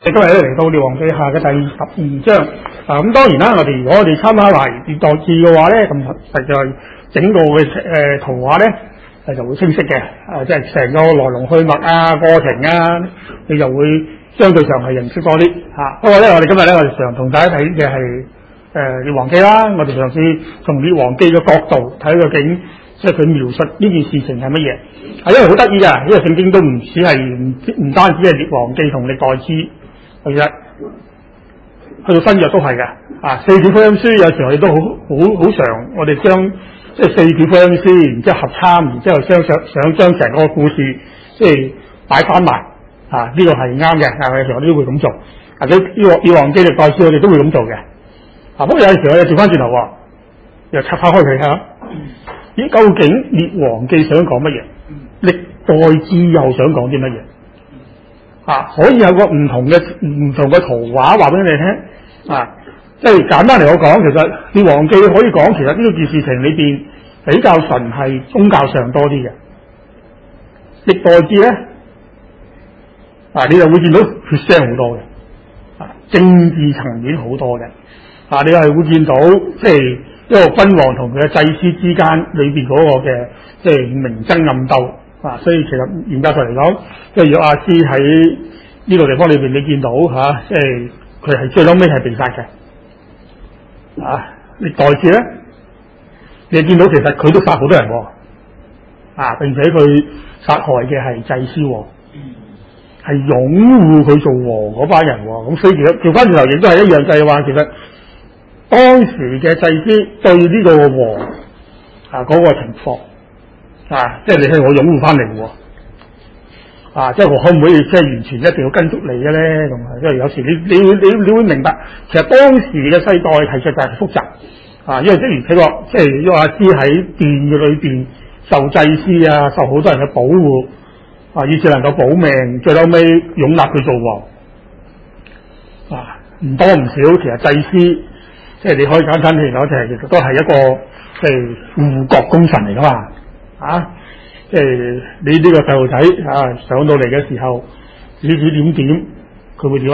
今日咧嚟到列王記下嘅第12章。咁當然啦，如果我哋參考埋歷代志嘅話咧，咁實在整個嘅圖畫咧就會清晰嘅。即係成個來龍去脈啊、過程啊，你就會相對上係認識多啲嚇。不過咧，我哋今日咧，我哋常同大家睇嘅係列王記啦。我哋嘗試從列王記嘅角度睇究竟，即係佢描述呢件事情係乜嘢。因為好得意㗎，呢個聖經都唔止係唔單止係列王記同歷代志。其實去到新約都係嘅，四卷福音書有時我哋都好常，我哋將即係四卷福音書，然之後合參，然之後想將成個故事即係擺翻埋，呢個係啱嘅，有時我哋都會咁做，或者列王記歷代志我哋都會咁做嘅。不過有陣時我哋調翻轉頭，又拆開佢睇下，咦，究竟列王記想講乜嘢？歷代志又想講啲乜嘢？可以有個唔同嘅圖畫話俾你聽，即係簡單嚟講，其實列王記可以講，其實呢件事情裏邊比較純係宗教上多啲嘅。歷代志咧，你就會見到血腥好多嘅，政治層面好多嘅，你係會見到即係一個君王同佢嘅祭司之間裏邊嗰個嘅即係明爭暗鬥。所以其實嚴格上嚟講，即係約阿施喺呢個地方裏邊，你見到即係佢係最後尾係被殺嘅。歷代志咧，你見到其實佢都殺好多人喎，並且佢殺害嘅係祭司喎，係擁護佢做王嗰班人喎。咁所以其實調翻轉頭亦都係一樣，就係話其實當時嘅祭司對呢個王嗰個情況。即係你係我擁護翻嚟喎，即係我可唔可以即係完全一定要跟足你嘅咧？咁因為有時你會明白，其實當時嘅世代其實就係複雜，因為即如佢話，即係約阿施喺殿嘅裏邊受祭司受好多人嘅保護，以至能夠保命，最後尾擁立佢做王，唔多唔少，其實祭司即係你可以簡單啲嚟講，就係其實都係一個即係護國功臣嚟噶嘛。即係你呢個細路仔上到嚟嘅時候，指指點，佢會點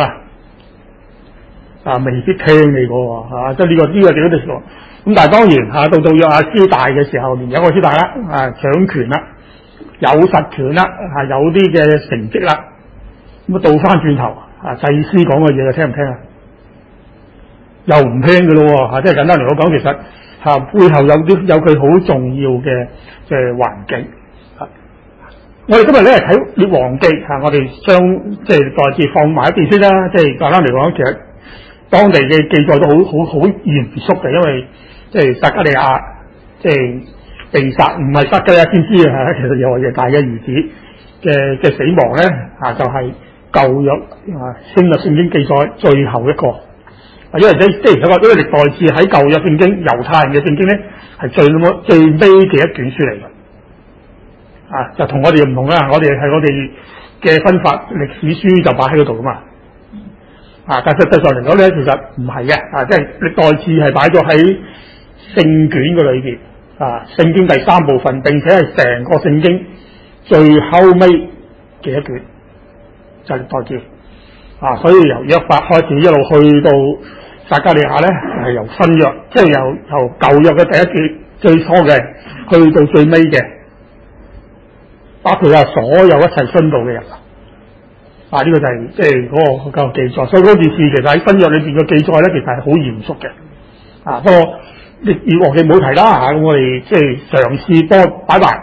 未必聽你個喎，即係呢個點樣嚟講？咁但係當然到約阿施大嘅時候，年有個施大啦，掌權啦，有實權啦，有啲嘅成績啦，咁倒翻轉頭祭司講嘅嘢就聽唔聽又唔聽嘅咯喎，即係簡單嚟講，其實背後有佢好重要嘅即係環境。我哋今日咧睇列王記我哋將即係歷代志放埋一邊先啦。即係簡單嚟講，其實當地嘅記載都好嚴肅嘅，因為即係撒迦利亞即係被殺，唔係撒迦利亞先知其實又係大嘅兒子嘅死亡咧就係舊約新約聖經記載最後一個。因為即係因為歷代志喺舊約聖經猶太人嘅聖經咧係最尾嘅一卷書嚟嘅，就同我哋唔同啦。我哋係我哋嘅分法，歷史書就擺喺嗰度噶嘛。但實際上嚟講咧，其實唔係嘅，即係歷代志係擺咗喺聖卷嘅裏邊，聖經第3部分，並且係成個聖經最後尾嘅一卷就係歷代志。所以由約法開始一路去到撒迦利亞咧，係由新約，即係由舊約嘅第一卷最初嘅，去到最尾嘅，包括所有一齊殉道嘅人。呢個就係即係嗰個記載。所以嗰件事其實喺新約裏邊嘅記載咧，其實係好嚴肅嘅。不過列王記冇提啦咁我哋即係嘗試多擺埋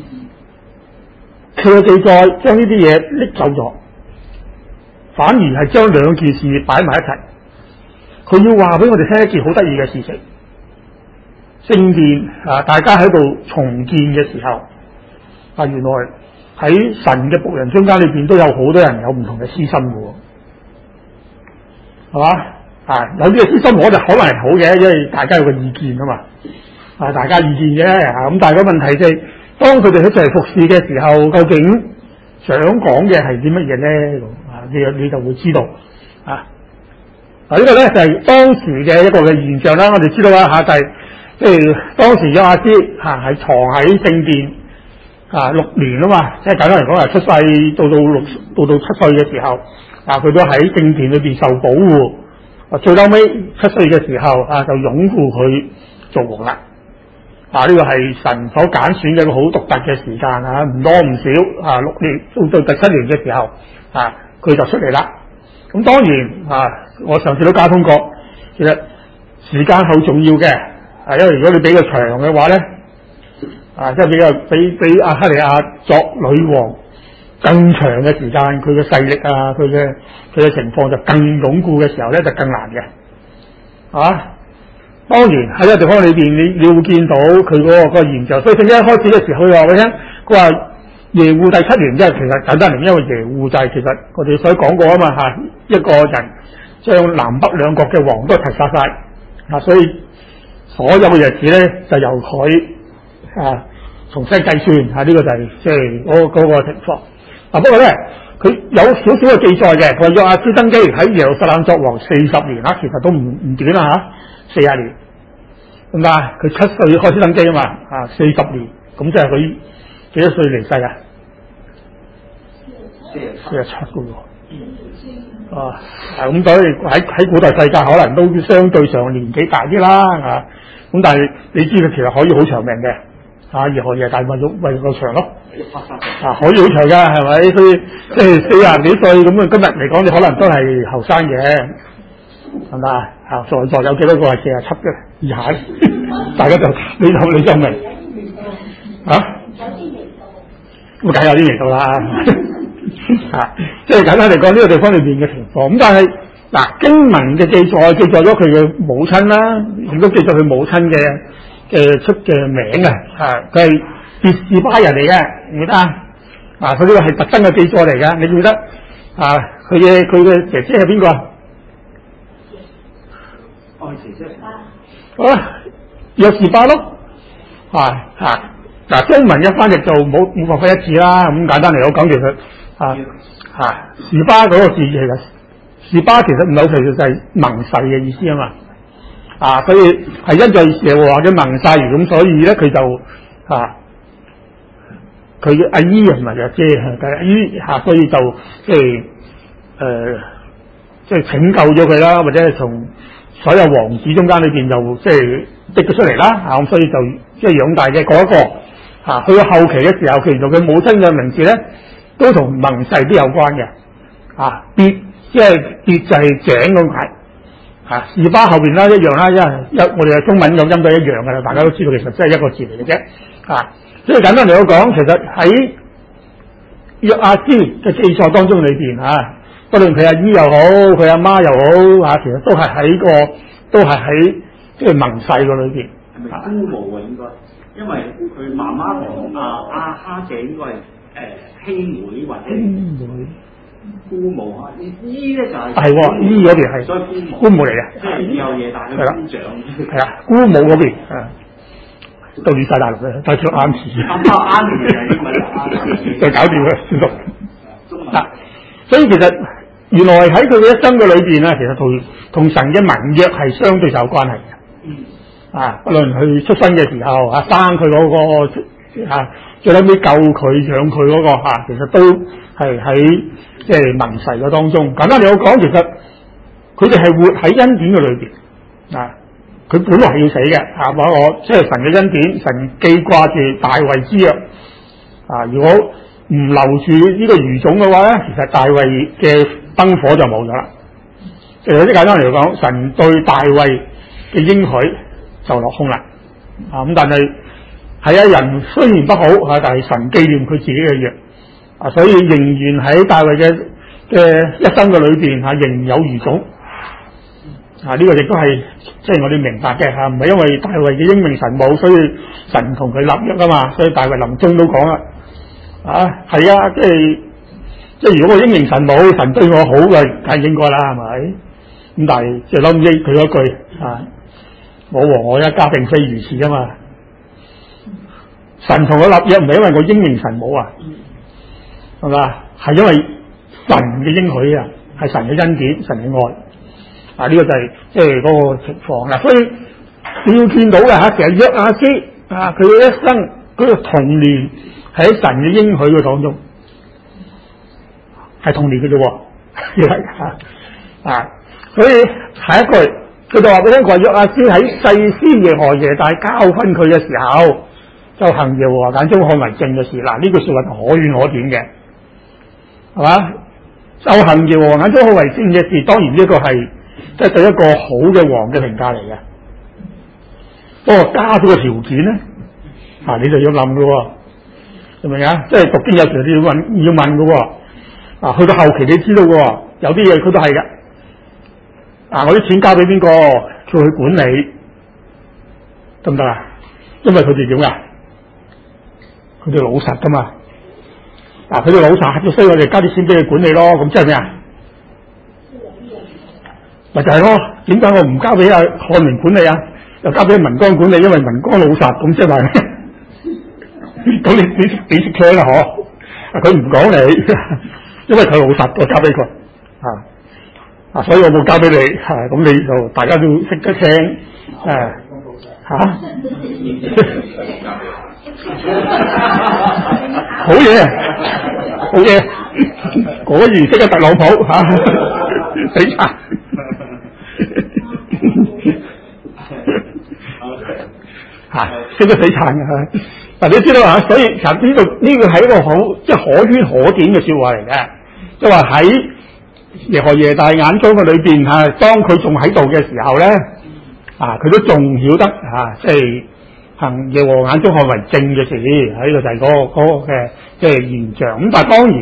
佢嘅記載，將呢啲嘢拎走咗。反而係將兩件事擺埋一齊，佢要話俾我哋聽一件好得意嘅事情。聖殿大家喺度重建嘅時候，原來喺神嘅僕人中間裏邊都有好多人有唔同嘅私心嘅，係嘛？有啲嘅私心我哋可能係好嘅，因為大家有個意見啊嘛，大家意見嘅咁，但係個問題即係當佢哋一齊服侍嘅時候，究竟想講嘅係啲乜嘢咧？你就會知道呢個咧就係當時嘅一個嘅現象啦。我哋知道啦就係即係當時約阿施係藏喺聖殿6年啊嘛，即係簡單嚟講係出世到7歲嘅時候佢都喺聖殿裏邊受保護。最後尾7歲嘅時候就擁護佢做王啦。呢個係神所揀選嘅一個好獨特嘅時間唔多唔少6年到第7年嘅時候佢就出嚟啦。咁當然我上次都交通過，其實時間好重要嘅，因為如果你比較長嘅話咧，即係比亞哈利亞作女王更長嘅時間，佢嘅勢力佢嘅情況就更鞏固嘅時候咧，就更難嘅。當然喺呢個地方裏邊，你會見到佢嗰個現象。所以聖經一開始嘅時候，佢話俾你聽，佢話耶戶第7年，即係其實簡單嚟，因為耶戶就係其實我哋所講過啊嘛一個人將南北兩國嘅王都屠殺晒所以所有嘅日子咧就由佢重新計算呢個就係即係嗰個情況。不過咧佢有少少嘅記載嘅，佢話約阿斯登基喺耶路撒冷作王40年其實都唔短啦40年。咁佢7歲開始登基啊嘛40年，咁即係佢幾多歲離世啊？47嘅喎。咁所以喺古代世界可能都相對上年紀大啲啦咁但係你知佢其實可以好長命嘅而何嘢大運夠長咯可以好長㗎係咪？所以即係40幾歲咁今日嚟講，你可能都係後生嘅，係咪在座有幾多個係47嘅以下？大家就你就明咁梗有啲味道啦即係簡單嚟講，呢個地方裏邊嘅情況。咁但係經文嘅記載咗佢嘅母親啦，亦都記載佢母親嘅出嘅名佢係別是巴人嚟嘅，唔記得佢呢個係特登嘅記載嚟嘅，你記得佢嘅姐姐係邊個姐姐約士巴咯中文一翻譯就冇辦法一致啦。咁簡單嚟講，其實士巴嗰個字其實士巴其實唔係好，其實就係盟誓嘅意思啊嘛所以係因在耶和華嘅盟誓，咁所以咧佢就佢嘅阿姨唔係阿姐係阿姨所以就即係拯救咗佢啦，或者係從所有王子中間裏邊就即係逼咗出嚟啦咁所以就即係養大嘅嗰一個去到後期嘅時候，其實佢母親嘅名字咧都同盟誓都有關嘅別即係別就係井咁解士巴後邊啦一樣啦，因為我哋嘅中文有音都一樣噶啦，大家都知道其實真係一個字嚟嘅啫所以簡單嚟講，其實喺約阿斯嘅記載當中裏邊不論佢阿姨又好，佢阿媽又好其實都係喺即係盟誓個裏邊。 係咪姑母應該？因為佢媽媽同阿哈姐應該係兄妹或者姑母姨咧就係姨嗰邊係， 所以姑母嚟嘅， 即係有嘢但係佢姑丈姑母嗰邊到亂晒大陸嘅，帶住啱詞就搞掂佢算數所以其實原來喺佢嘅一生嘅裏邊其實同神嘅盟約係相對有關係嘅不論佢出生嘅時候生佢嗰個最後尾救佢養佢嗰個其實都係喺即係盟誓嘅當中。簡單嚟講，其實佢哋係活喺恩典嘅裏邊佢本來係要死嘅話我即係神嘅恩典，神記掛住大衛之約如果唔留住呢個餘種嘅話咧，其實大衛嘅燈火就冇咗啦。即係有啲簡單嚟講，神對大衛嘅應許就落空啦咁但係人雖然不好但係神紀念佢自己嘅約所以仍然喺大衛嘅一生嘅裏邊仍有餘種呢個亦都係即係我哋明白嘅唔係因為大衛嘅英明神武，所以神同佢立約啊嘛。所以大衛臨終都講啦即係如果我英明神武，神對我好嘅，梗係應該啦，係咪？咁但係即係諗起佢嗰句我和我一家並非如此啊嘛。神同我立約唔係因為我英明神武係嘛？係因為神嘅應許係神嘅恩典，神嘅愛呢個就係即係嗰個情況所以你要見到嘅其實約阿斯佢嘅一生佢嘅童年係喺神嘅應許嘅當中，係童年嘅啫所以下一句佢就話俾聽，話約阿施喺祭司耶何耶大教訓佢嘅時候，就行耶和華眼中看為正嘅事。嗱，呢句說話可圈可點嘅，係嘛？就行耶和華眼中看為正嘅事，當然呢個係即係對一個好嘅王嘅評價嚟嘅。不過加咗個條件咧，你就要諗嘅，係咪啊？即係讀經有時你要問嘅，去到後期你知道嘅，有啲嘢佢都係嘅。我啲錢交俾邊個，叫佢管理，得唔得啊？因為佢哋點啊？佢哋老實噶嘛。佢哋老實，所以我哋交啲錢俾佢管理咯。咁即係咩啊？咪就係咯。點解我唔交俾阿漢明管理啊？又交俾文光管理，因為文光老實，咁即係話，咁你識聽啦嗬？佢唔講你，因為佢老實，我交俾佢所以我冇交俾你，咁你就大家都識得聽，好嘢，好嘢，果然識得特朗普死撐。識得死撐嘅，嗱你知道所以其實呢個係一個好即係可圈可點嘅說話嚟嘅，即係話喺耶何耶大眼中嘅裏邊當佢仲喺度嘅時候咧，佢都仲曉得即係行耶和華眼中看為正嘅事，喺呢個就係嗰個嘅即係現象。咁但係當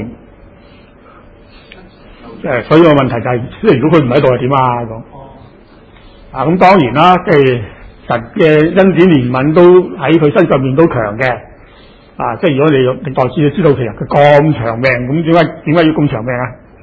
然，所以個問題就係，如果佢唔喺度係點咁？咁當然啦，即係神嘅恩典憐憫都喺佢身上面都強嘅，即係如果你歷代志就知道，其實佢咁長命，咁點解要咁長命啊？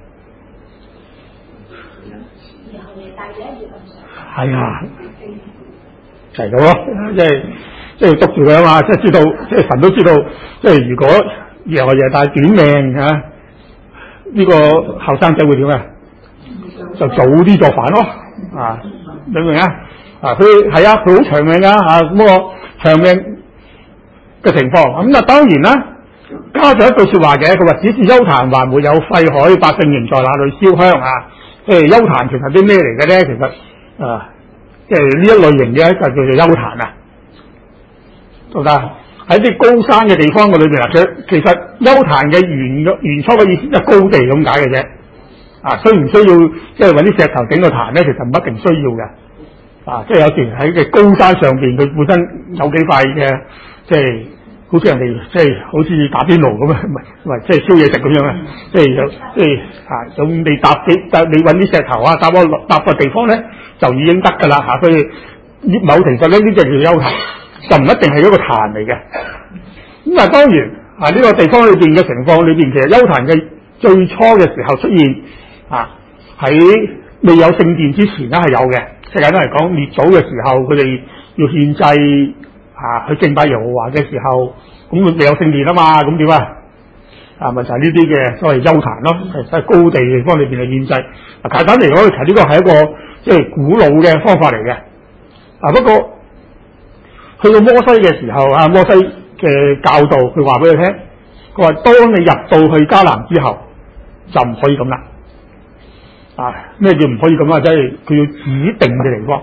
係啊，就係咁咯，即係督住佢啊嘛，即係知道，即係神都知道，即係如果耶何耶大短命呢個後生仔會點啊？就早啲作反咯，明唔明啊？佢係佢好長命咁個長命嘅情況，咁當然啦，加咗一句說話嘅，佢話只是邱壇還沒有廢海，百姓仍在那裏燒香即係邱壇其實啲咩嚟嘅咧？其實即係呢一類型嘅就叫做邱壇得唔得？喺啲高山嘅地方嘅裏邊其實邱壇嘅原初嘅意思就係高地咁解嘅啫。需唔需要即係揾啲石頭整個壇咧？其實唔一定需要嘅。即係有時喺嘅高山上邊，佢本身有幾塊嘅，即係好似人哋即係好似打邊爐咁啊，唔係即係燒嘢食咁樣啊，即係咁你你揾啲石頭搭個地方咧，就已經得㗎啦所以某程度咧，呢隻叫邱壇，就唔一定係一個壇嚟嘅。咁當然呢個地方裏邊嘅情況裏邊，其實邱壇嘅最初嘅時候出現喺未有聖殿之前咧係有嘅。即係簡單嚟講，列祖嘅時候，佢哋要獻祭去敬拜耶和華嘅時候，咁佢未有聖殿啊嘛，咁點咪就係呢啲嘅所謂邱壇咯，喺高地地方裏邊嘅獻祭。簡單嚟講，其實呢個係一個即係古老嘅方法嚟嘅。不過去到摩西嘅時候摩西嘅教導，佢話俾佢聽，佢話當你入到去迦南之後，就唔可以咁啦。咩叫唔可以咁即係佢要指定嘅地方，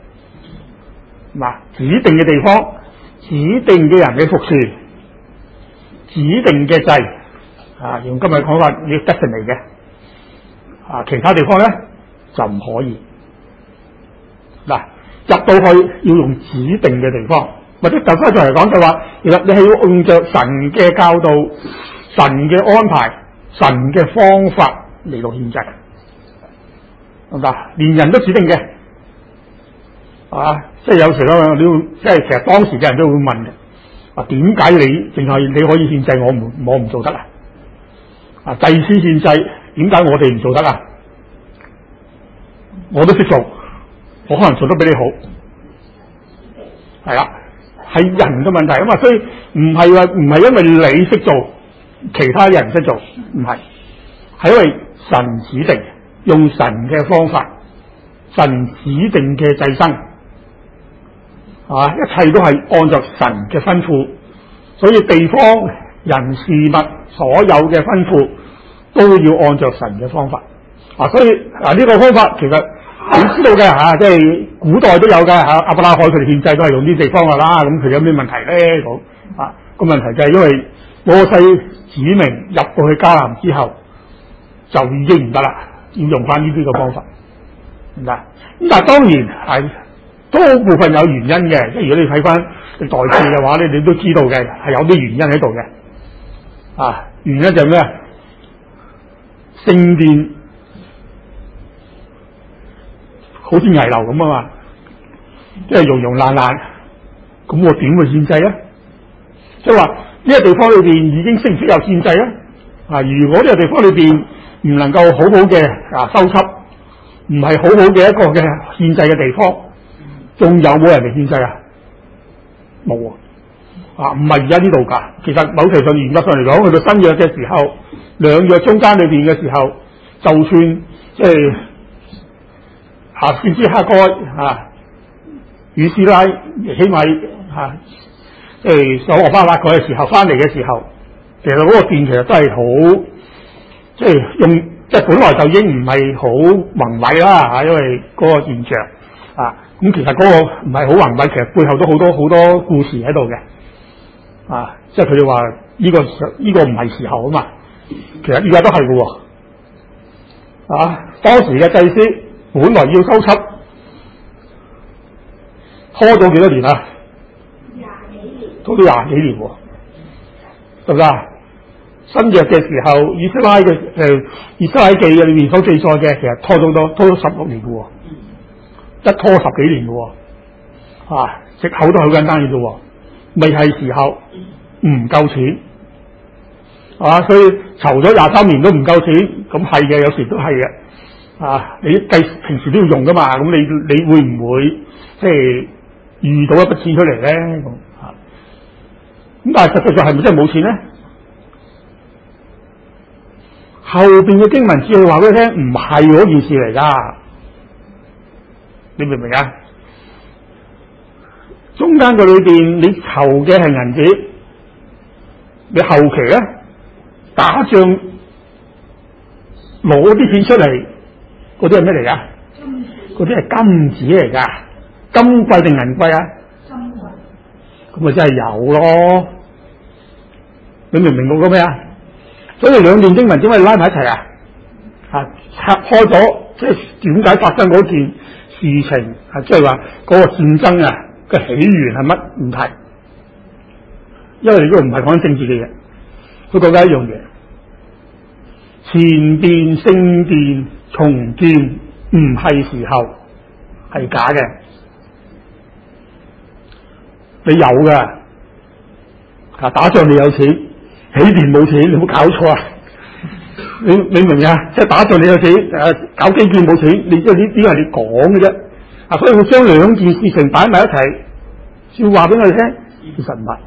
指定嘅地方，指定嘅人嘅服侍，指定嘅祭，用今日講法要得成嚟嘅，其他地方咧就唔可以。入到去要用指定嘅地方，或者就翻上嚟講就話，其實你係要用着神嘅教導、神嘅安排、神嘅方法嚟到獻祭。連人都指定嘅，即係有時咧，即係其實當時嘅人都會問嘅，點解你淨係你可以獻祭，我唔做得祭司獻祭，點解我哋唔做得我都識做，我可能做得比你好，係人嘅問題嘛，所以唔係因為你識做，其他人識做，唔係，係因為神指定。用神嘅方法，神指定嘅祭牲，一切都係按照神嘅吩咐，所以地方人事物所有嘅吩咐都要按照神嘅方法， 所以呢個方法其實你知道嘅即係古代都有嘅亞伯拉罕佢哋獻祭都係用啲地方㗎啦。咁佢有咩問題咧？個問題就係因為摩西指明入到去迦南之後就已經唔得啦，要用翻呢啲嘅方法，唔得。咁但係當然係都部分有原因嘅，即係如果你睇翻歷代志嘅話咧，你都知道嘅係有啲原因喺度嘅。原因就係咩啊？聖殿好似危樓咁啊嘛，即係溶溶爛爛，咁我點會獻祭啊？即係話呢個地方裏邊已經適唔適有獻祭啊？如果呢個地方裏邊唔能夠好好嘅修葺，唔係好好嘅一個嘅獻祭嘅地方，仲有冇人嚟獻祭啊？冇唔係而家呢度㗎。其實某程度上嚴格上嚟講，去到新約嘅時候，兩約中間裏邊嘅時候，就算即係先知哈該以斯拉起碼所羅巴伯嗰嘅時候翻嚟嘅時候，其實嗰個殿其實都係好即係本來就已經唔係好宏偉啦因為嗰個現象咁其實嗰個唔係好宏偉，其實背後都好多故事喺度嘅即係佢哋話呢個唔係時候啊嘛，其實依家都係嘅當時嘅祭司本來要修葺，拖咗幾多年啊？20幾年，拖咗20幾年喎，得唔得？新約嘅時候，以斯拉記嘅裏面所記載嘅，其實拖咗16年嘅喎，一拖10幾年嘅喎，藉口都好簡單嘅啫喎，未係時候，唔夠錢，所以籌咗23年都唔夠錢，咁係嘅，有時都係嘅。你平時都要用噶嘛，咁你會唔會即係預到一筆錢出嚟咧？咁但係實際上係咪真係冇錢咧？後邊嘅經文只係話俾你聽，唔係嗰件事嚟噶，你明唔明啊？中間個裏邊你籌嘅係銀紙，你後期咧打仗攞啲錢出嚟。嗰啲係咩嚟噶？嗰啲係金子嚟噶，金貴定銀貴啊？金貴。咁咪真係有咯？你明唔明嗰個咩啊？所以兩段經文點解拉埋一齊啊？拆開咗，即係點解發生嗰件事情？即係話嗰個戰爭嘅起源係乜？唔提，因為呢個唔係講政治嘅嘢，佢講緊一樣嘢，前殿聖殿重建唔係時候，係假嘅。你有嘅，打仗你有錢，起電冇錢，你冇搞錯啊！你明唔明啊？即係打仗你有錢，搞基建冇錢，你即係呢啲係你講嘅啫。所以我將兩件事情擺埋一齊，要話俾我哋聽，其實唔係，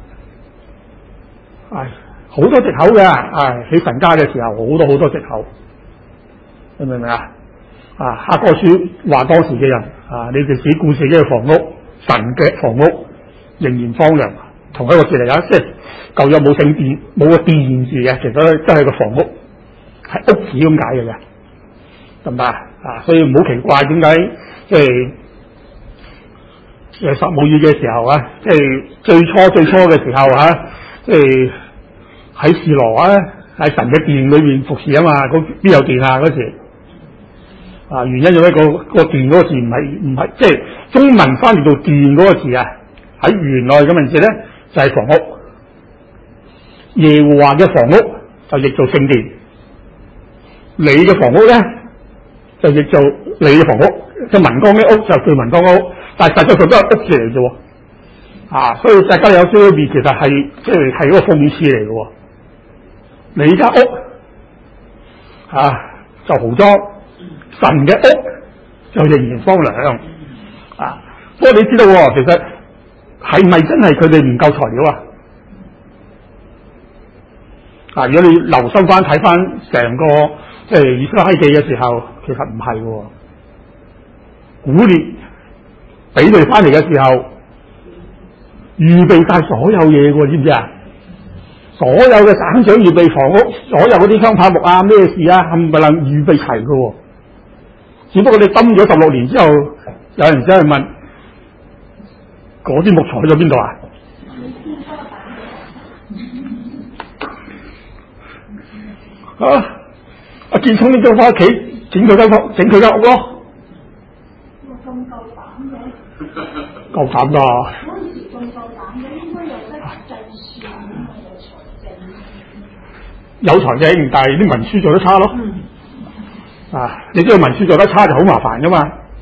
好多藉口嘅。喺神家嘅時候，好多藉口。你明唔明啊？哈該書話當時嘅人你哋只顧自己嘅房屋，神嘅房屋仍然荒涼，同一個字嚟噶，即係舊約冇聖殿，冇個殿字嘅，其實真係個房屋，係屋子咁解嘅啫，得唔得所以唔好奇怪點解即係撒母耳嘅時候即係最初嘅時候即係喺示羅喺神嘅殿裏面服侍啊嘛，邊有殿嗰時？原因就係個殿嗰個字唔係即係中文翻譯到殿嗰個字喺原來嘅文字咧就係房屋，耶和華嘅房屋就譯做聖殿，你嘅房屋咧就譯做你嘅房屋，即係民光嘅屋就叫民光屋，但係實際上都係屋字嚟啫，所以大家有少少別，其實係即係一個諷刺嚟嘅，你間屋就豪裝。神嘅屋就仍然荒涼不過你知道其實係咪真係佢哋唔夠材料如果你留心翻睇翻成個即係以斯拉記嘅時候，其實唔係古列俾佢哋翻嚟嘅時候，預備晒所有嘢喎，知唔知啊？所有嘅省長預備房屋，所有嗰啲香柏木咩事冚唪唥預備齊嘅只不過你抌咗16年之後，有人真係問嗰啲木材去咗邊度啊？阿建聰呢就翻屋企整佢間屋咯。 咁夠膽嘅？ 夠膽㗎！ 嗰陣時咁夠膽嘅，應該有得計算啊，有財政， 但係啲文書做得差咯。你知道文書做得差就好麻煩㗎嘛。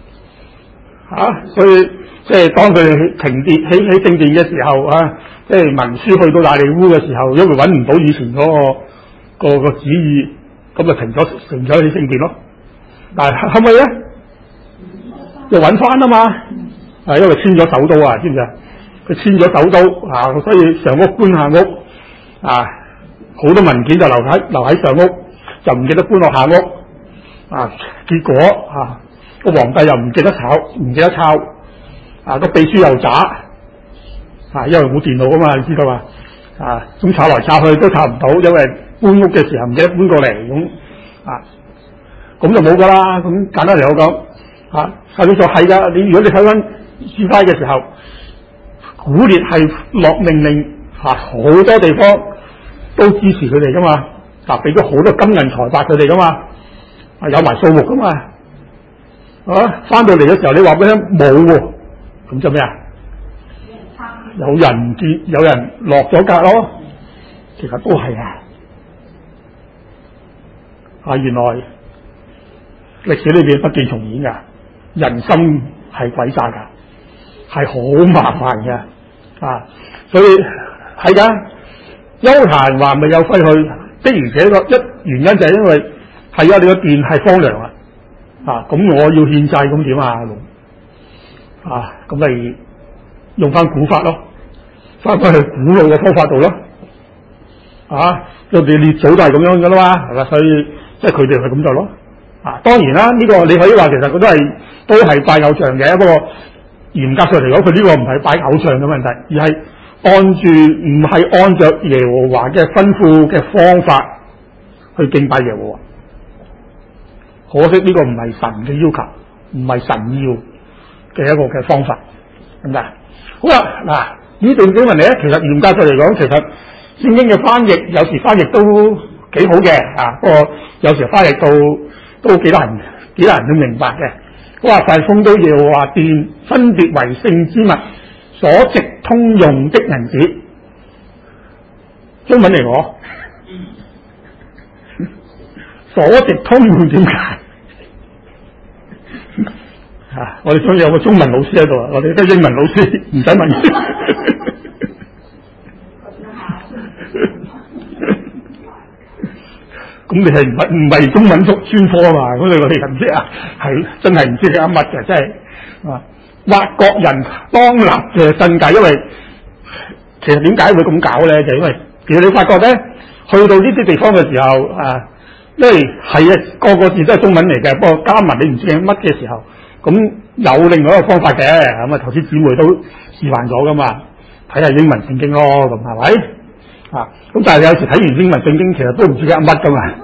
所以即係當佢停電喺聖殿嘅時候即係文書去到大利烏嘅時候，因為揾唔到以前嗰個旨意，咁就停咗喺聖殿咯。但係後尾咧又揾翻啊嘛，因為遷咗首都啊，知唔知啊？佢遷咗首都所以上屋搬下屋好多文件就留喺上屋，就唔記得搬落下屋結果個皇帝又唔記得抄個秘書又渣因為冇電腦啊嘛，你知道嘛咁抄來抄去都抄唔到，因為搬屋嘅時候唔記得搬過嚟咁就冇噶啦。咁簡單嚟講係呢個係噶。你如果你睇翻書齋嘅時候，古列係落命令好多地方都支持佢哋噶嘛，俾咗好多金銀財帛佢哋噶嘛，有埋數目噶嘛。翻到嚟嘅時候，你話俾佢聽冇喎，咁就咩啊？有人落咗格咯，其實都係原來歷史裏邊不斷重演噶，人心係鬼詐噶，係好麻煩嘅所以係噶。邱壇還未有廢去的，而且一原因就係因為你個殿係荒涼咁我要獻祭咁點咁咪用翻古法咯，翻返去古老嘅方法度咯我哋列祖都係咁樣噶啦嘛，係嘛？所以即係佢哋係咁做咯當然啦，呢個你可以話其實佢都係拜偶像嘅，不過嚴格上嚟講，佢呢個唔係拜偶像嘅問題，而係唔係按照耶和華嘅吩咐嘅方法去敬拜耶和華。可惜呢個唔係神嘅要求，唔係神要嘅一個嘅方法，咁解？好啦，呢段經文咧，其實嚴格上嚟講，其實聖經嘅翻譯有時翻譯都幾好嘅不過有時翻譯都幾難去明白嘅。佢話凡奉到耶和華殿分別為聖之物所值通用的銀子，中文嚟我所值通用點解？我哋想有個中文老師喺度我哋得英文老師唔使問。咁你係唔係中文專科啊嘛？咁我哋唔知係真係唔知佢噏乜嘅，真係或各人當立嘅新界。因為其實點解會咁搞咧？就因為其實你發覺咧，去到呢啲地方嘅時候因為係個個字都係中文嚟嘅，不過加埋你唔知係乜嘅時候，咁有另外一個方法嘅。咁頭先姊妹都示範咗噶嘛，睇下英文聖經咯，咁係咪？咁但係有時睇完英文聖經，其實都唔知佢噏乜噶嘛，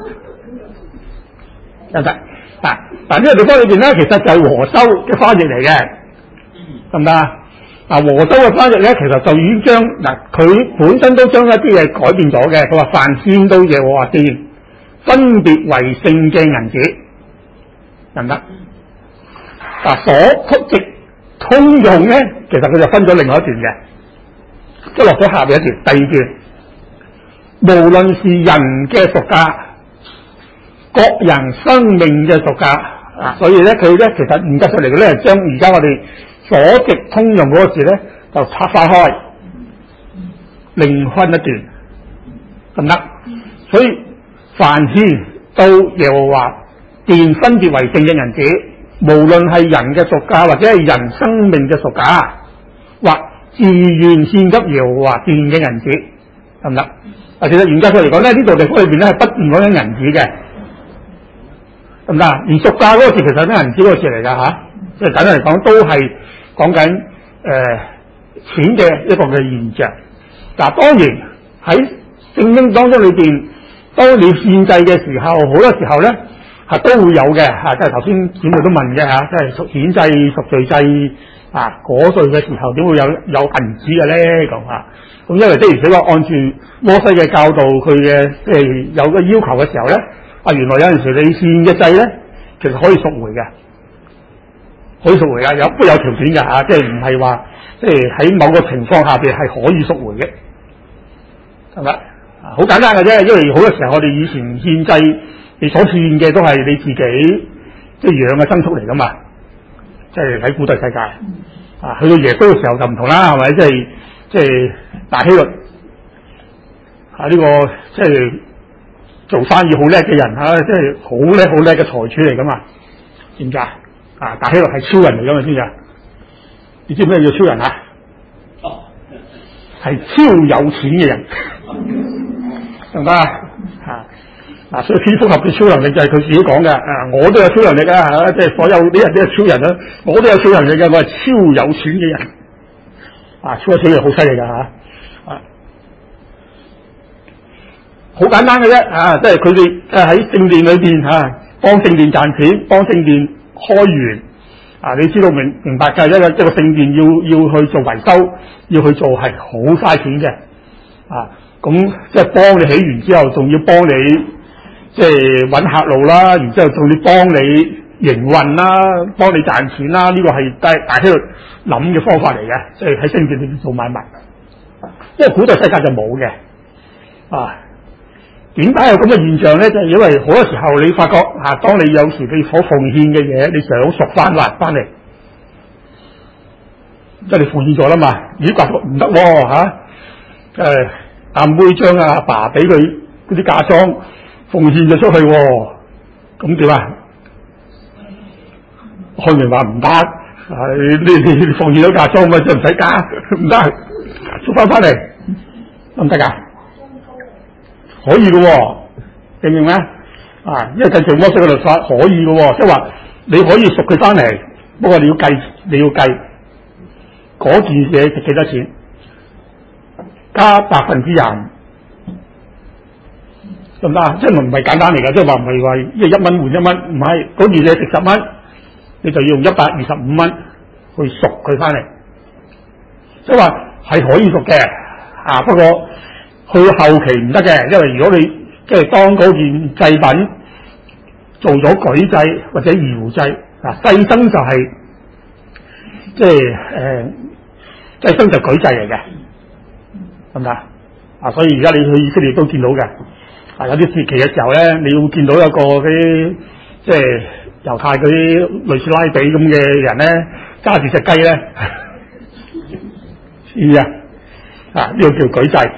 得唔得？但呢個地方裏邊咧，其實就係和修嘅翻譯嚟嘅，得唔得和修嘅翻譯咧，其實就已經將佢本身都將一啲嘢改變咗嘅。佢話凡獻到耶和華殿分別為聖嘅銀子，得唔得？所值通用咧，其實佢就分咗另外一段嘅，即係落咗下邊一段，第二段。無論是人嘅贖價，各人生命嘅贖價所以咧佢咧其實嚴格上嚟嘅咧，將而家我哋所值通用嗰個字咧就拆翻開，另分一段，得唔得？所以凡獻到耶和華殿分別為聖嘅銀子，無論係人嘅贖價或者係人生命嘅贖價，或自願獻給耶和華殿嘅銀子，得唔得？其實嚴格上嚟講咧，呢度地方裏邊咧係不斷講緊銀紙嘅，得唔得？而贖價嗰個字其實係銀紙嗰個字嚟㗎即係簡單嚟講都係講緊錢嘅一個嘅現象。當然喺聖經當中裏邊，當你獻祭嘅時候，好多時候咧都會有嘅即係頭先姊妹都問嘅即係贖愆祭、贖罪祭嗰歲嘅時候點會有銀子嘅咧咁咁因為的而且確按住摩西嘅教導，佢嘅即係有個要求嘅時候咧，原來有陣時你獻嘅祭咧，其實可以贖回嘅，可以贖回嘅，都有條件嘅即係唔係話即係喺某個情況下邊係可以贖回嘅，係咪？好簡單嘅啫，因為好多時候我哋以前獻祭，你所獻嘅都係你自己即係養嘅牲畜嚟噶嘛，即係喺古代世界去到耶穌嘅時候就唔同啦，係咪？即係大希律呢個即係做生意好叻嘅人即係好叻嘅財主嚟噶嘛，知唔知大希律係超人嚟噶嘛，知唔知？你知咩叫超人係超有錢嘅人，得唔得所以蝙蝠俠嘅超能力就係佢自己講嘅我都有超能力即係所有啲人都係超人啦，我都有超能力嘅，我係超有錢嘅人超有錢嘅好犀利㗎好簡單嘅啫即係佢哋喺聖殿裏邊幫聖殿賺錢，幫聖殿開源你知道明白嘅，一個聖殿要去做維修，要去做係好嘥錢嘅咁即係幫你起完之後，仲要幫你即係揾客路啦，然之後仲要幫你營運啦，幫你賺錢啦，呢個係大希律諗嘅方法嚟嘅，即係喺聖殿裏面做買賣。因為古代世界就冇嘅點解有咁嘅現象咧？就係因為好多時候你發覺當你有時你所奉獻嘅嘢，你想贖翻嚟，即係你奉獻咗啦嘛，咦發覺唔得阿妹將阿爸俾佢嗰啲嫁妝奉獻咗出去咁點開明話唔得你奉獻咗嫁妝咪就唔使加，唔得贖翻嚟得唔得㗎？可以嘅認唔認咩？因為根據摩西嘅律法可以嘅即係話你可以贖佢翻嚟，不過你要計嗰件嘢值幾多錢，加25%，得唔得？即係唔係簡單嚟㗎，即係話唔係話1蚊換1蚊，唔係嗰件嘢值10蚊，你就要用125蚊去贖佢翻嚟，即係話係可以贖嘅不過去後期唔得嘅，因為如果你即係當嗰件祭品做咗舉祭或者搖祭祭牲就係即係祭牲就舉祭嚟嘅，得唔得所以而家你去以色列都見到嘅有啲節期嘅時候咧，你會見到有個啲即係猶太嗰啲類似拉比咁嘅人咧，揸住隻雞咧呢個叫舉祭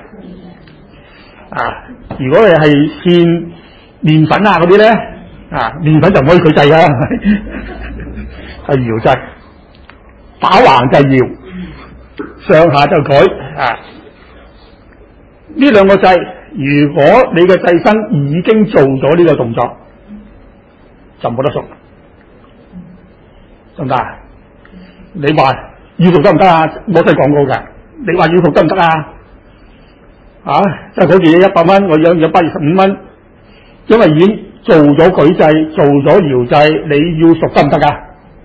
如果你係獻麵粉嗰啲咧麵粉就唔可以舉祭㗎，係搖祭，打橫就搖，上下就舉呢兩個祭，如果你嘅祭牲已經做咗呢個動作，就冇得贖，得唔得你話要贖得唔得我都係講過㗎，你話要贖得唔得即係嗰件嘢100蚊，我養125蚊，因為已經做咗舉祭，做咗搖祭，你要贖得唔得㗎？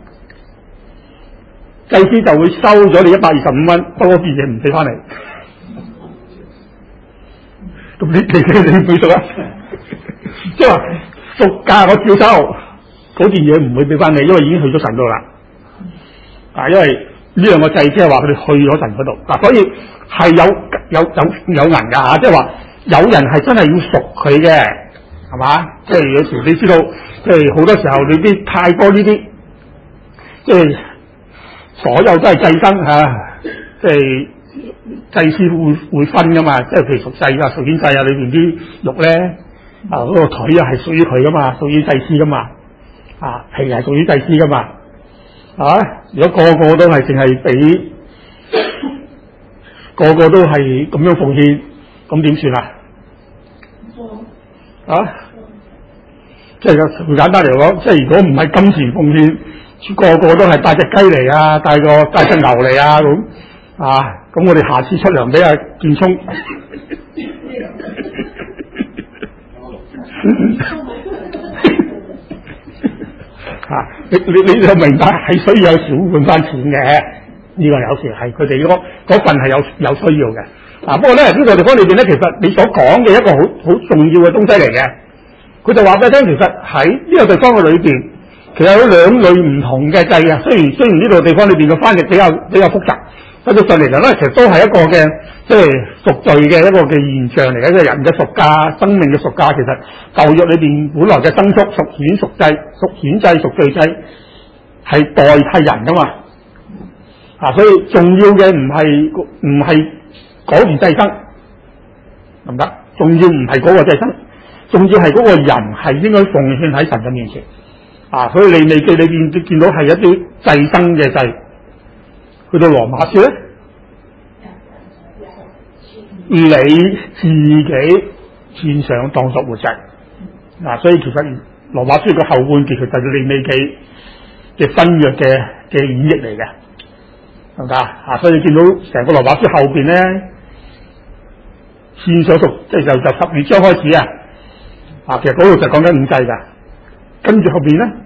祭司就會收咗你125蚊，不過件嘢唔俾翻嚟。咁你唔會贖即係話贖價我照收，嗰件嘢唔會俾翻你，因為已經去咗神度啦。因為呢兩個祭即係話佢哋去咗神嗰度所以係有銀㗎即係話有人係真係要贖佢嘅，係嘛？即係有時你知道，即係好多時候你啲太多呢啲，即係所有都係祭牲即係祭司會分㗎嘛，即係譬如贖祭贖愆祭裏邊啲肉咧嗰個腿係屬於佢㗎嘛，屬於祭司㗎嘛皮係屬於祭司㗎嘛如果個個都係淨係俾個個都係咁樣奉獻，咁點算即係好簡單嚟講，即係如果唔係金錢奉獻，個個都係帶隻雞嚟帶隻牛嚟咁我哋下次出糧俾阿建聰你就明白係需要有少換翻錢嘅，呢個有時係佢哋嗰份係有需要嘅。不過咧呢個地方裏邊咧，其實你所講嘅一個好重要嘅東西嚟嘅。佢就話俾你聽，其實喺呢個地方嘅裏邊，其實有兩類唔同嘅祭啊。雖然呢度地方裏邊嘅翻譯比較複雜，實際上嚟講咧，其實都係一個嘅即係贖罪嘅一個嘅現象嚟嘅，即係人嘅贖價、生命嘅贖價。其實舊約裏邊本來嘅牲畜、贖愆、贖祭、贖愆祭、贖罪祭係代替人噶嘛。所以重要嘅唔係嗰件祭牲，得唔得？重要唔係嗰個祭牲，重要係嗰個人係應該奉獻喺神嘅面前。所以利未記裏邊見到係一啲祭牲嘅祭。去到羅馬書咧，你自己獻上當作活祭。所以其實羅馬書個後半節其實係利未記嘅新約嘅演繹嚟嘅，得唔得？所以見到成個羅馬書後邊咧，獻上贖，即係就12章開始其實嗰度就講緊五祭噶，跟住後邊咧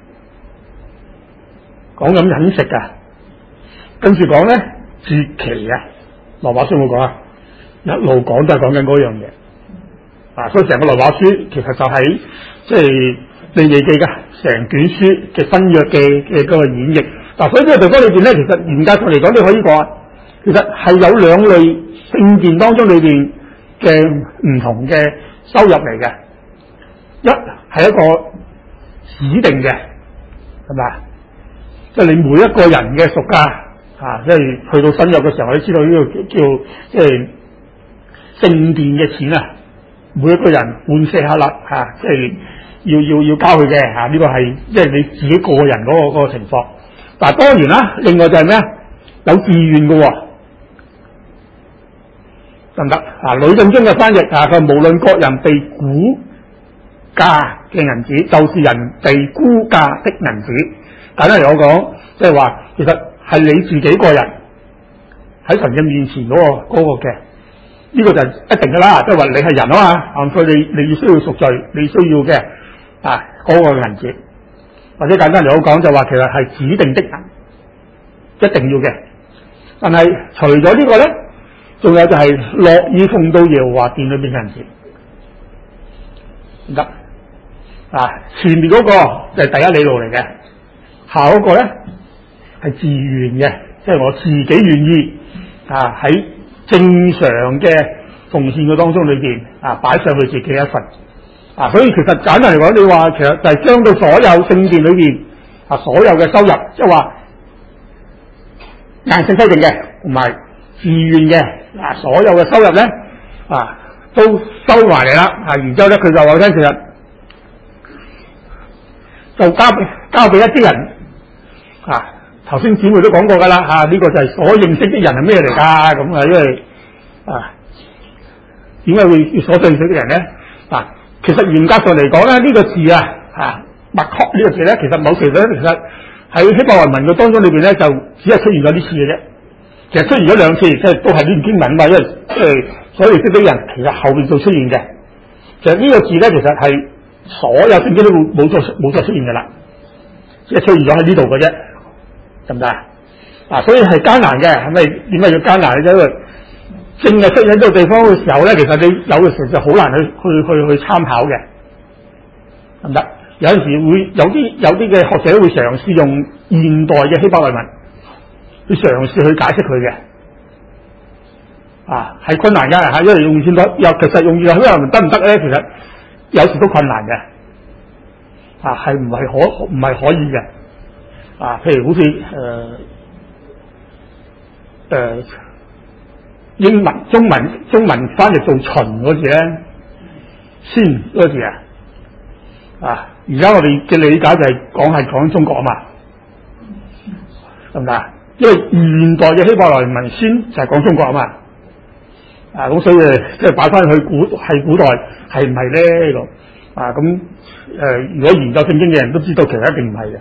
講緊飲食噶。跟住講咧節期羅馬書冇講一路講都係講緊嗰樣嘢。所以成個羅馬書其實就喺即係利未記嘅成卷書嘅新約嘅嗰個演繹。所以呢個地方裏邊咧，其實嚴格上嚟講，你可以講其實係有兩類聖殿當中裏邊嘅唔同嘅收入嚟嘅。一係一個指定嘅，係咪？即係你每一個人嘅贖價。即係去到新約嘅時候，我哋知道呢個叫即係聖殿嘅錢每一個人半舍客勒即係要交佢嘅呢個係即係你自己個人嗰個情況。但係當然啦，另外就係咩有自願嘅得唔得？呂振中嘅翻譯佢無論各人被估價嘅銀子，就是人被估價的銀子。簡單嚟講，即係話其實。係你自己個人喺神嘅面前嗰個嘅，呢個就一定噶啦，即係話你係人嘛，所以你需要贖罪，你需要嘅嗰個銀子，或者簡單嚟講就話其實係指定的銀，一定要嘅。但係除咗呢個咧，仲有就係樂意奉到耶和華殿裏邊嘅銀子，唔得前面嗰個就係第一里路嚟嘅，下嗰個咧。係自願嘅，即係我自己願意喺正常嘅奉獻嘅當中裏邊擺上去自己一份所以其實簡單嚟講，你話其實就係將到所有聖殿裏邊所有嘅收入，即係話硬性規定嘅同埋自願嘅所有嘅收入咧都收埋嚟啦然之後咧佢就話咧，其實就交俾一啲人頭先姊妹都講過㗎啦呢個就係所認識的人係咩嚟㗎咁因為點解會所認識的人咧其實嚴格上嚟講咧，呢個字麥確呢個字咧，其實某程度咧，其實喺希伯來文嘅當中裏邊咧，就只係出現咗呢次嘅啫。其實出現咗兩次，即係都係呢段經文嘛，因為即係所認識的人，其實後邊就出現嘅。其實呢個字咧，其實係所有聖經都冇再出現嘅啦，即係出現咗喺呢度嘅啫。得唔得所以係艱難嘅，係咪？點解要艱難咧？因為正係出現喺呢個地方嘅時候咧，其實你有嘅時候就好難去參考嘅，得唔得？有陣時會有啲嘅學者會嘗試用現代嘅希伯來文去嘗試去解釋佢嘅，係困難㗎因為用現代其實用希伯來文得唔得咧？其實有時都困難嘅，係唔係可以嘅。譬如好似英文、中文翻譯做秦嗰字咧，先嗰個字而家我哋嘅理解就係講中國啊嘛，得唔得？因為現代嘅希伯來文先就係講中國啊嘛，咁所以即係擺翻去古代係唔係咧？呢個咁如果研究聖經嘅人都知道，其實一定唔係嘅。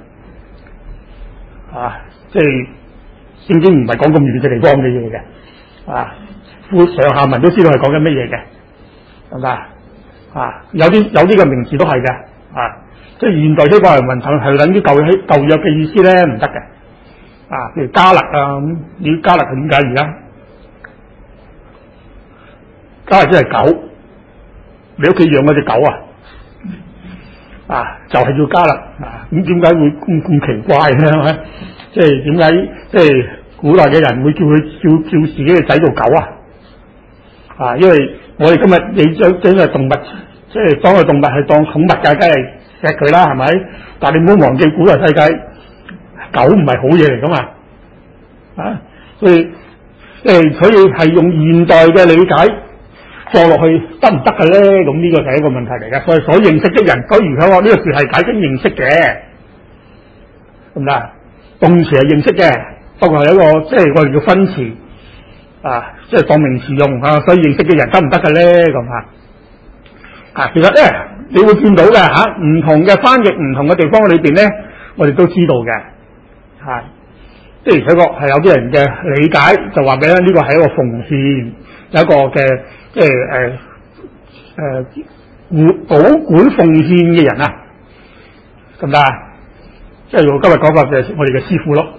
即係聖經唔係講咁遠嘅地方嘅嘢嘅，上下文都知道係講緊乜嘢嘅，係咪有啲嘅名詞都係嘅， 即係現代希伯來文係等於舊約嘅意思咧，唔得嘅。譬如加勒啊咁，你加勒係點解而家？加勒即係狗，你屋企養嗰隻狗就係叫加勒咁點解會咁奇怪咧？係咪？即係點解即係古代嘅人會叫自己嘅仔做狗因為我哋今日你將個動物，即係當個動物係當寵物嘅，梗係錫佢啦，係咪？但係你唔好忘記古代世界狗唔係好嘢嚟噶嘛所以係用現代嘅理解放落去得唔得嘅咧？咁呢個就係一個問題嚟嘅。所以所認識的人，所以佢話呢個字係解釋認識嘅，咁啦，動詞係認識嘅，不過係一個即係我哋叫分詞即係當名詞用所以認識嘅人得唔得嘅咧？咁其實咧你會見到嘅唔同嘅翻譯，唔同嘅地方裏邊咧，我哋都知道嘅的而且確係有啲人嘅理解就話俾呢個係一個奉獻，有一個嘅即係保管奉獻嘅人得唔得？即係我今日講法就係我哋嘅師傅咯，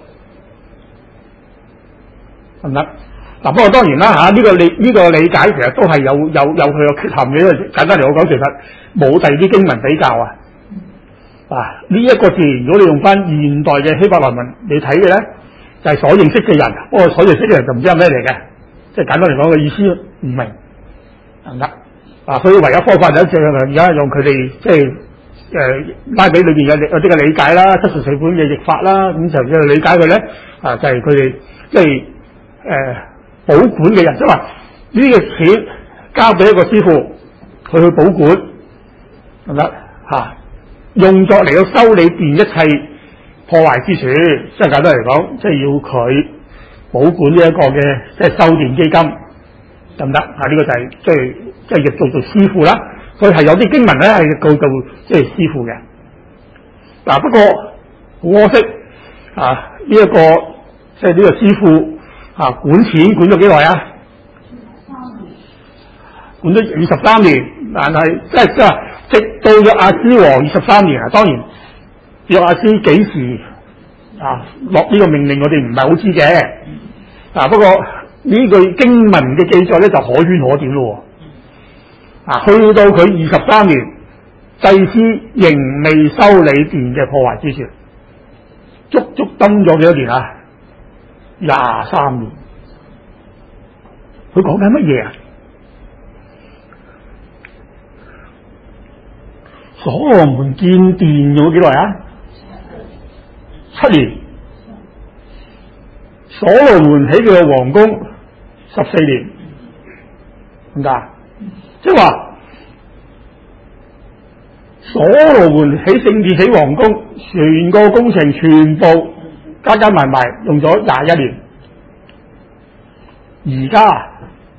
得唔得？不過當然啦呢個理解其實都係有佢嘅缺陷嘅，因為簡單嚟講，其實冇第二啲經文比較呢一個字，如果你用翻現代嘅希伯來文你睇嘅咧，就係所認識嘅人，不過所認識嘅人就唔知係咩嚟嘅，即係簡單嚟講嘅意思唔明，得唔得？所以唯一方法就係而家用佢哋即係拉比裏邊有啲嘅理解啦，74本嘅譯法啦，咁就理解佢咧就係佢哋即係保管嘅人，即係話呢個錢交俾一個師傅，佢去保管，得唔得？用作嚟到修理殿一切破壞之處，即係簡單嚟講，即係要佢保管呢一個嘅即係修殿基金，得唔得？呢個就係即係叫做師傅啦。所以係有啲經文咧係叫做即係師傅嘅。不過好可惜呢一個即係呢個師傅管錢管咗幾耐管咗23年，但係即係直到約阿施王23年當然約阿施幾時落呢個命令，我哋唔係好知嘅。不過呢句經文嘅記載咧就可圈可點咯。去到佢23年，祭司仍未修理殿嘅破壞之處，足足蹲咗幾多年23年。佢講緊乜嘢所羅門建殿用咗幾耐7年。所羅門起佢嘅皇宮14年，點解？即係話所羅門起聖殿起皇宮，全個工程全部加埋用咗21年。而家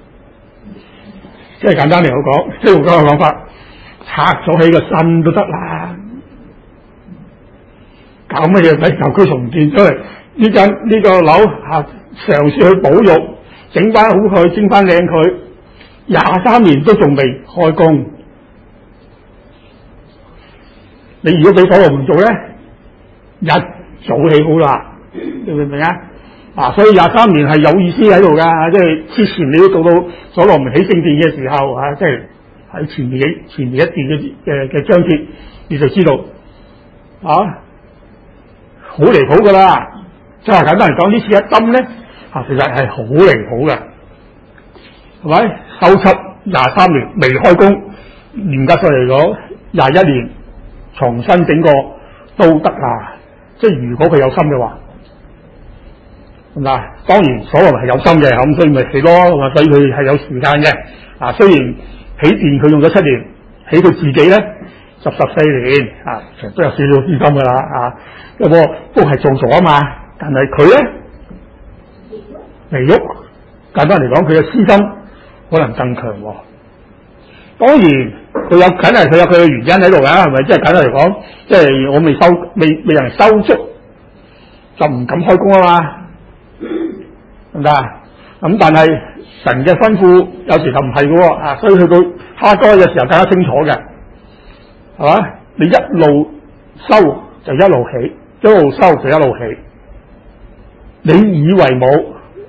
即係簡單嚟講，即係用嗰個講法，拆咗起個新都得啦。搞乜嘢俾舊區重建出嚟？呢個樓嘗試去保育，整翻好佢，整翻靚佢，23年都仲未開工。你如果俾所羅門做咧，一早起好啦，你明唔明所以23年係有意思喺度噶，即係之前你都到所羅門起聖殿嘅時候即係喺前面一段嘅章節，你就知道好離譜噶啦。即係簡單嚟講，呢次一針咧其實係好離譜嘅，係咪？修葺23年未開工，嚴格上嚟講21年重新整個都得即係如果佢有心嘅話，當然所羅門係有心嘅，咁所以咪起咯，所以佢係有時間嘅。雖然起殿佢用咗7年，起佢自己咧14年其實都有少少私心噶啦不過都係做咗嘛。但係佢咧未喐，簡單嚟講，佢嘅私心可能更強。當然佢有佢嘅原因喺度㗎，係咪？即係簡單嚟講，即係我未人收足，就唔敢開工嘛，得唔得？咁但係神嘅吩咐有時就唔係嘅所以去到哈該嘅時候更加清楚嘅，係嘛？你一路收就一路起，一路收就一路起。你以為冇，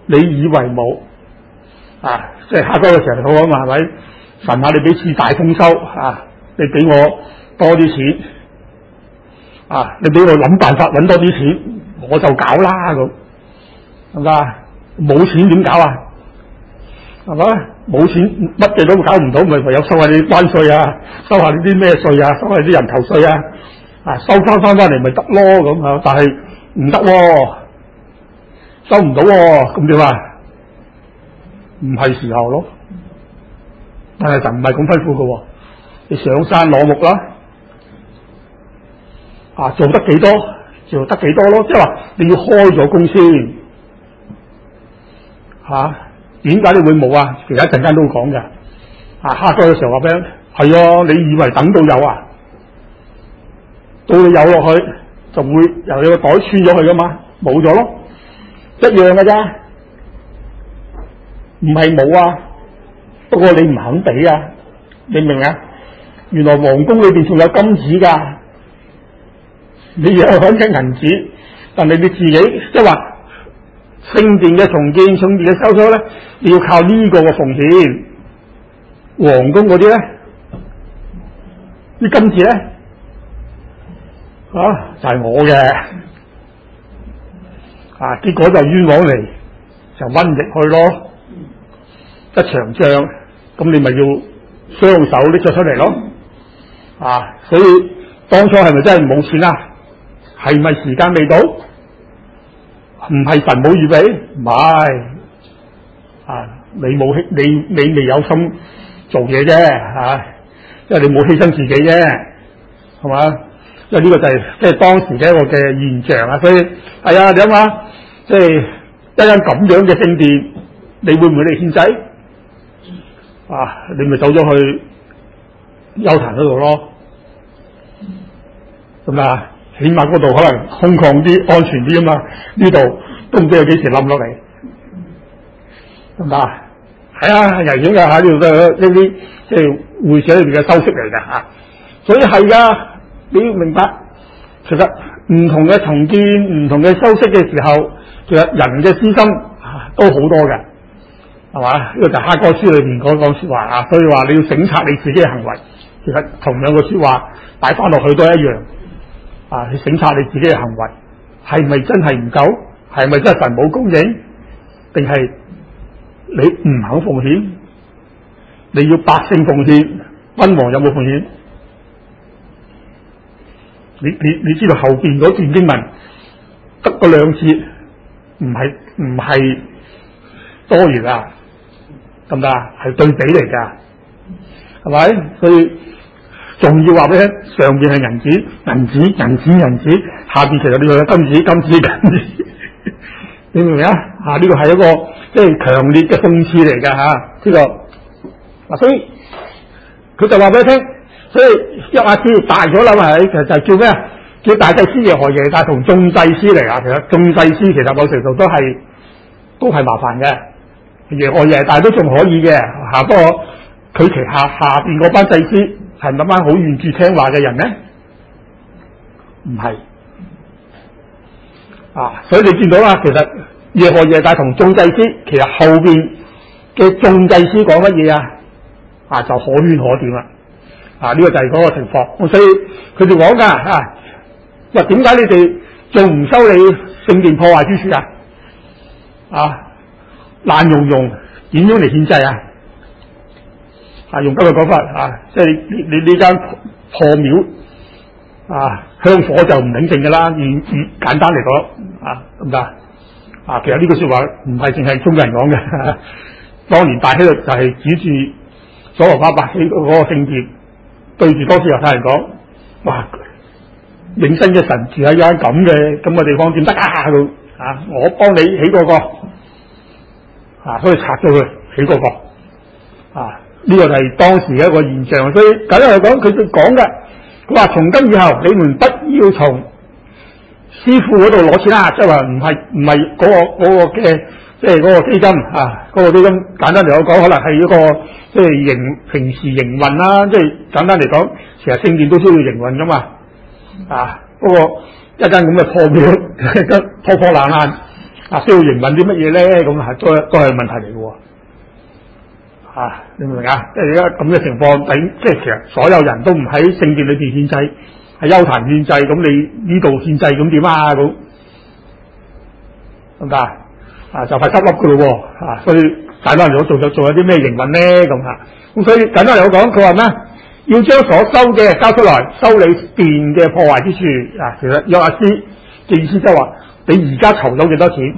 即係哈該嘅時候好啊嘛，係咪？神啊，你俾次大豐收啊！你俾我多啲錢啊！你俾我諗辦法揾多啲錢，我就搞啦咁，係嘛？冇錢點搞啊？係嘛？冇錢乜嘢都搞唔到，咪唯有收下你關稅啊，收下你啲咩稅啊，收下你啲人頭稅啊，收翻嚟咪得咯咁啊！但係唔得喎，收唔到喎，咁點啊？唔係時候咯。但係神唔係咁吩咐嘅喎，你上山攞木啦，做得幾多就得幾多咯，即係話你要開咗工先點解你會冇啊？其實一陣間都會講嘅。哈該嘅時候話俾你，係啊，你以為等到有啊？到你有落去就會由你個袋穿咗去噶嘛，冇咗咯，一樣嘅啫，唔係冇啊。不過你唔肯俾啊，你明啊？原來皇宮裏邊仲有金子噶，你又揾緊銀紙，但係你自己即係話聖殿嘅重建、聖殿嘅收縮咧，你要靠呢個嘅奉獻。皇宮嗰啲咧，啲金子咧，就係我嘅，結果就冤枉嚟，就瘟疫去咯，一場仗。咁你咪要雙手拎咗出嚟咯，所以當初係咪真係冇錢啊？係咪時間未到？唔係神冇預備，唔係，你冇你未有心做嘢啫，因為你冇犧牲自己啫，係嘛？因為呢個就係即係當時嘅一個嘅現象啊，所以係啊，你諗下，即係一間咁樣嘅聖殿，你會唔會嚟獻祭？你咪走咗去丘壇嗰度咯，咁起碼嗰度可能空曠啲、安全啲啊嘛。呢度都唔知有幾時冧落嚟，得唔得啊？係啊，危險㗎呢度都係呢啲即係會社裏邊嘅修飾嚟㗎。所以係㗎，你要明白，其實唔同嘅重建、唔同嘅修飾嘅時候，其實人嘅私心都好多嘅。係嘛？呢個就係哈該書裏邊講說話所以話你要省察你自己嘅行為。其實同樣嘅說話擺翻落去都一樣。你省察你自己嘅行為，係咪真係唔夠？係咪真係神冇供應？定係你唔肯奉獻？你要百姓奉獻，君王有冇奉獻？你知道後邊嗰段經文得個兩節，唔係多餘啊？得唔得啊？係對比嚟噶，係咪？所以仲要話俾你聽，上邊係銀紙，下邊其實呢個係金子，你明唔明啊？呢個係一個即係強烈嘅諷刺嚟噶呢個所以佢就話俾你聽，所以約阿施大咗啦，係其實就係叫咩啊？叫大祭司耶何耶大同眾祭司嚟啊！其實眾祭司其實某程度都係麻煩嘅。耶何耶大都仲可以嘅，不過佢旗下邊嗰班祭司係咪班好願意聽話嘅人呢？唔係所以你見到其實耶何耶大同眾祭司，其實後邊嘅眾祭司講乜嘢就可圈可點啦。呢個就係嗰個情況。所以佢哋講噶話點解你哋仲唔修理聖殿破壞之處爛溶溶點樣嚟獻祭用今日講法即係你呢間破廟香火就唔寧靜噶啦。簡單嚟講得唔得其實呢句說話唔係淨係中國人講嘅。當年大希律就係指住所羅巴伯起嗰個聖殿，對住當時猶太人講：哇！永生嘅神住喺一間咁嘅地方，點得我幫你起嗰個。所以拆咗佢，起嗰個呢個就係當時嘅一個現象。所以簡單嚟講，佢講嘅，佢話從今以後，你們不要從師傅嗰度攞錢啦，即係話唔係嗰個嘅，即係嗰個基金嗰個基金簡單嚟講，可能係一個即係平時營運啦，即係簡單嚟講，其實聖殿都需要營運噶嘛。 不過一間咁嘅破廟，破破爛爛需要營運啲乜嘢咧？咁係都係問題嚟嘅喎。你明唔明啊？即係而家咁嘅情況，即係其實所有人都唔喺聖殿裏邊獻祭，係邱壇獻祭，咁你呢度獻祭咁點啊？咁得唔得就快執笠嘅咯喎！所以簡單嚟講，仲有啲咩營運咧？咁所以簡單嚟講，佢話咩？要將所收嘅交出來，修理殿嘅破壞之處。其實約阿斯嘅意思即係話，你而家籌咗幾多錢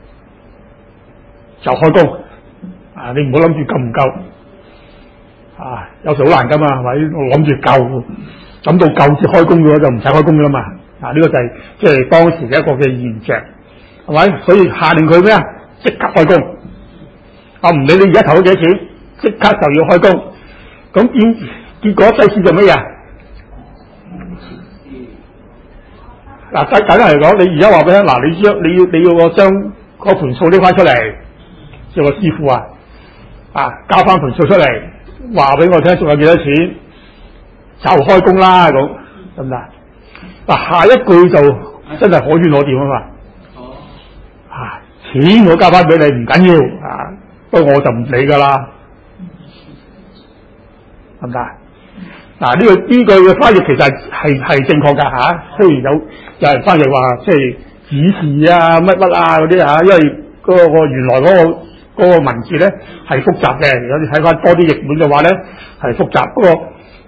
就開工。你唔好諗住夠唔夠有時好難噶嘛，係咪？我諗住夠，諗到夠至開工嘅話就唔使開工噶啦嘛。呢個就係即係當時嘅一個嘅現象，係咪？所以下令佢咩啊？即刻開工。唔理你而家投咗幾多錢，即刻就要開工。咁結果祭司做咩啊？簡單嚟講，你而家話俾佢聽，你要我將嗰盤數拎翻出嚟，即係個師傅交翻盤數出嚟，話俾我聽仲有幾多錢，就開工啦，咁得唔得？下一句就真係可圈可點啊嘛。錢我交翻俾你唔緊要不過我就唔理噶啦，得唔得？呢句嘅翻譯其實係正確㗎雖然有人翻譯話即係指示乜嗰啲因為嗰個原來嗰個文字咧係複雜嘅，如果你睇翻多啲譯本嘅話咧係複雜。不過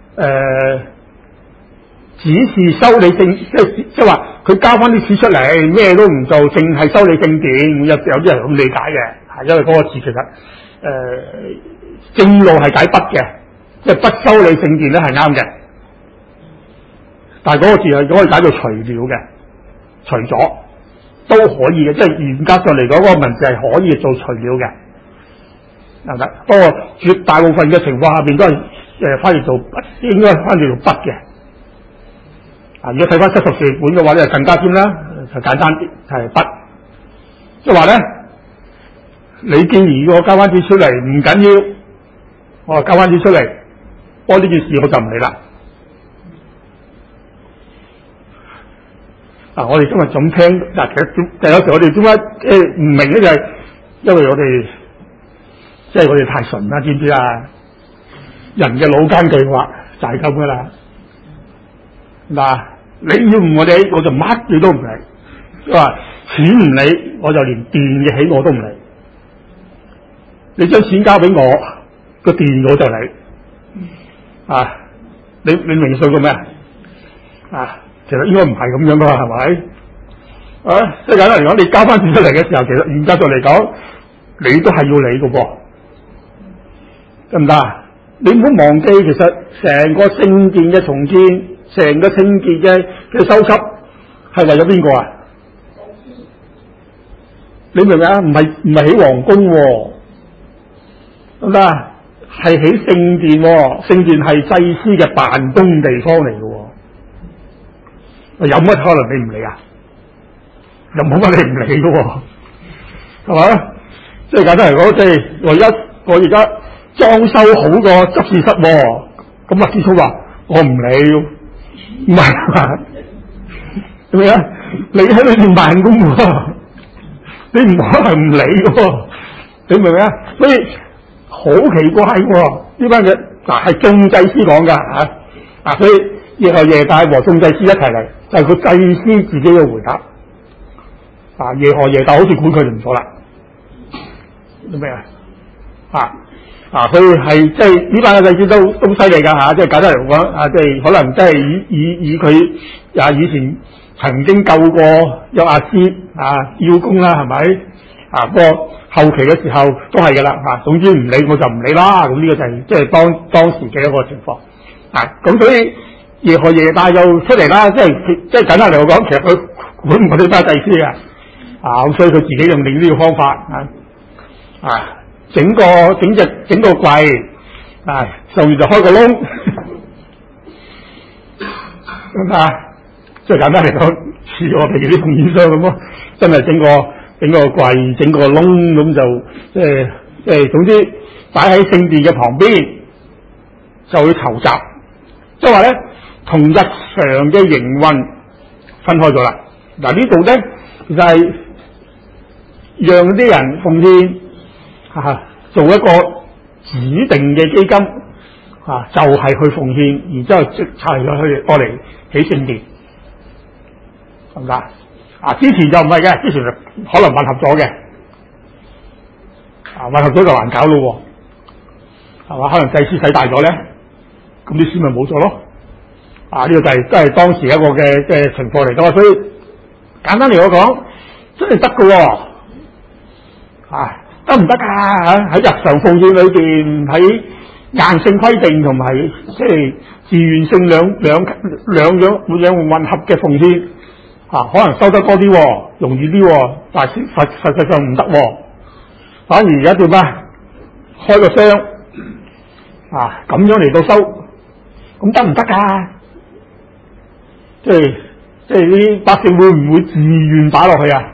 指示修理聖，即係話佢交翻啲錢出嚟，咩都唔做，淨係修理聖殿。有啲人咁理解嘅，因為嗰個字其實正路係解不嘅，即係不修理聖殿咧係啱嘅。但係嗰個字係可以解做除了嘅，除咗都可以嘅，即係嚴格上嚟講，嗰個文字係可以做除了嘅，得唔得？不過絕大部分嘅情況下邊都係翻譯做不，應該翻譯做不嘅。如果睇翻74本嘅話咧，就更加添啦，就簡單啲，係不。即係話咧，你既然要我交翻啲出嚟，唔緊要，我交翻啲出嚟，幫呢件事我就唔理啦。我哋今日咁聽，其實有時我哋點解唔明咧？就係因為我哋即係我哋太純啦，知唔知啊？人嘅腦筋計劃就係咁噶啦。你要唔我哋，我就乜嘢都唔理。即係話錢唔理，我就連電嘅起我都唔理。你將錢交俾我，個電我就理。你明數過咩其實應該唔係咁樣噶，係咪？即係簡單嚟講，你交翻錢出嚟嘅時候，其實嚴格上嚟講，你都係要理嘅噃，得唔得？你唔好忘記，其實成個聖殿嘅重建，成個聖潔嘅修葺，係為咗邊個啊？你明唔明啊？唔係起皇宮，得唔得？係起聖殿，聖殿係祭司嘅辦公地方嚟嘅。有乜可能你唔理啊？又冇乜你唔理嘅，係咪？即係簡單嚟講，即係我而家裝修好個執事室，咁麥基聰話我唔理，唔係嘛？係咪啊？你喺裏邊辦公喎，你唔可能唔理嘅，你明唔明啊？所以好奇怪喎，呢班嘅係眾祭司講噶所以耶何耶大和眾祭司一齊嚟，就係個祭司自己嘅回答。耶何耶大好似管佢哋唔錯啦，做咩所以係即係呢班嘅祭司都犀利噶即係簡單嚟講即係可能即係以佢以前曾經救過約阿斯要工啦，係咪不過後期嘅時候都係噶啦總之唔理我就唔理啦。咁呢個就係即係當時嘅一個情況咁所以耶何耶大又出嚟啦，即係簡單嚟講，其實佢管唔過呢班祭司嘅咁所以佢自己用另呢個方法整個櫃上面就開個窿即係簡單嚟講，似我哋啲奉獻箱咁咯，真係整個櫃，整個窿咁就即係總之擺喺聖殿嘅旁邊就會籌集，即係話咧同日常嘅營運分開咗啦。嗱，呢度咧就係讓啲人奉獻做一個指定嘅基金就係去奉獻，然之後即係去過嚟起聖殿，係咪之前就唔係嘅，之前就可能混合咗嘅，混合咗就難搞咯，係嘛？可能祭司使大咗咧，咁啲錢咪冇咗咯。呢個就係當時一個嘅情況嚟㗎，所以簡單嚟講，真係得㗎喎，得唔得㗎？喺日常奉獻裏邊，喺硬性規定同埋即係自願性兩樣混合嘅奉獻，可能收得多啲，容易啲，但係實際上唔得，反而而家點啊？開個箱咁樣嚟到收，咁得唔得㗎？即係啲百姓會唔會自願擺落去啊？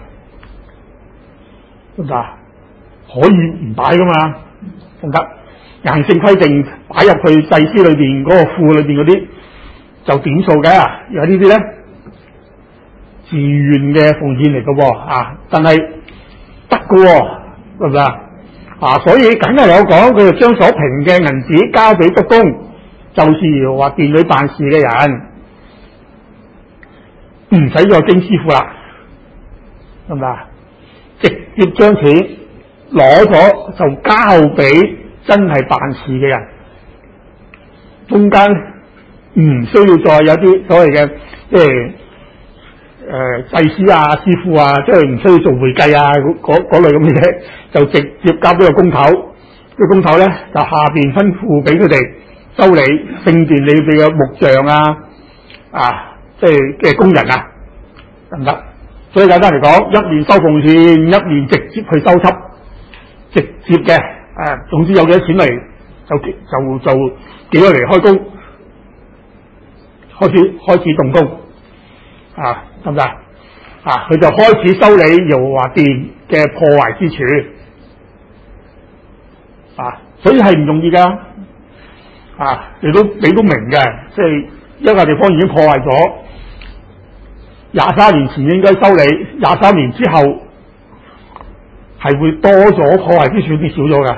得唔得？可以唔擺噶嘛？得唔得？硬性規定擺入去祭司裏邊嗰個庫裏邊嗰啲就點數嘅，而家呢啲咧自願嘅奉獻嚟嘅喎，但係得嘅喎，得唔得？所以梗係有講，佢就將所評嘅銀子交俾督工，就是話殿裏辦事嘅人。唔使再經師傅啦，係咪啊？直接將錢攞咗就交俾真係辦事嘅人，中間唔需要再有啲所謂嘅即係祭司師傅即係唔需要做會計嗰類咁嘅嘢，就直接交俾個工頭。個工頭咧就下邊吩咐俾佢哋修理聖殿裏邊嘅木匠即係嘅工人得唔得？所以簡單嚟講，一面收奉獻，一面直接去收葺，直接嘅總之有幾多錢嚟就幾多嚟開工，開始動工得唔得？佢就開始修理耶和華殿嘅破壞之處所以係唔容易㗎你都明嘅，即係一個地方已經破壞咗。23年前應該修理，23年之後係會多咗破壞之處，啲少咗㗎。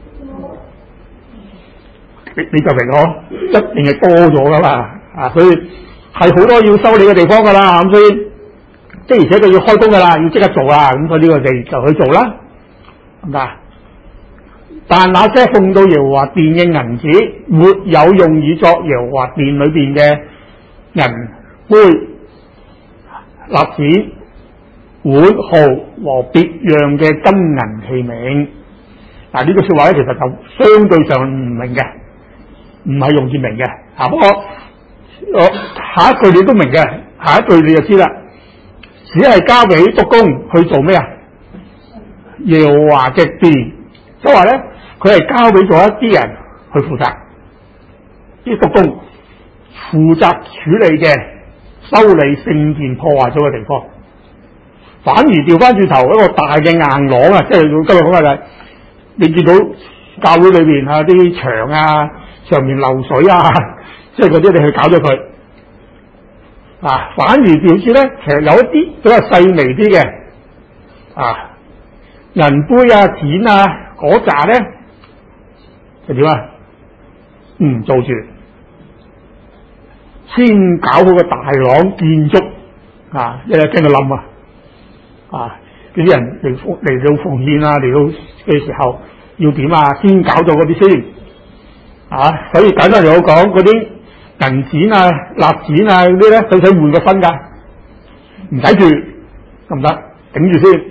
你就明咯，一定係多咗㗎嘛。所以係好多要修理嘅地方㗎啦。咁所以即而且佢要開工㗎啦，要即刻做啦。咁所以呢個地就去做啦，係咪啊？但那些奉到耶和華殿嘅銀子，沒有用以作耶和華殿裏邊嘅銀杯、蠟子、碗號和別樣嘅金銀器皿。呢句說話咧，其實就相對上唔明嘅，唔係容易明嘅。不過我下一句你都明嘅，下一句你就知啦。只係交俾督工去做咩啊？耶和華嘅殿，即係話咧，佢係交俾咗一啲人去負責，啲督工負責處理嘅修理聖殿破壞咗嘅地方。反而調翻轉頭一個大嘅硬朗即係今日講嘅就係你見到教會裏邊啲牆上面漏水即係嗰啲你去搞咗佢反而調轉咧，其實有一啲比較細微啲嘅銀杯錢嗰扎咧就點唔做住，先搞好個大廊建築一日驚到冧嗰啲人嚟到奉獻嚟到嘅時候要點先搞咗嗰啲先所以簡單嚟講，嗰啲銀錢蠟錢嗰啲咧，使唔使換個分㗎？唔使住，得唔得？頂住先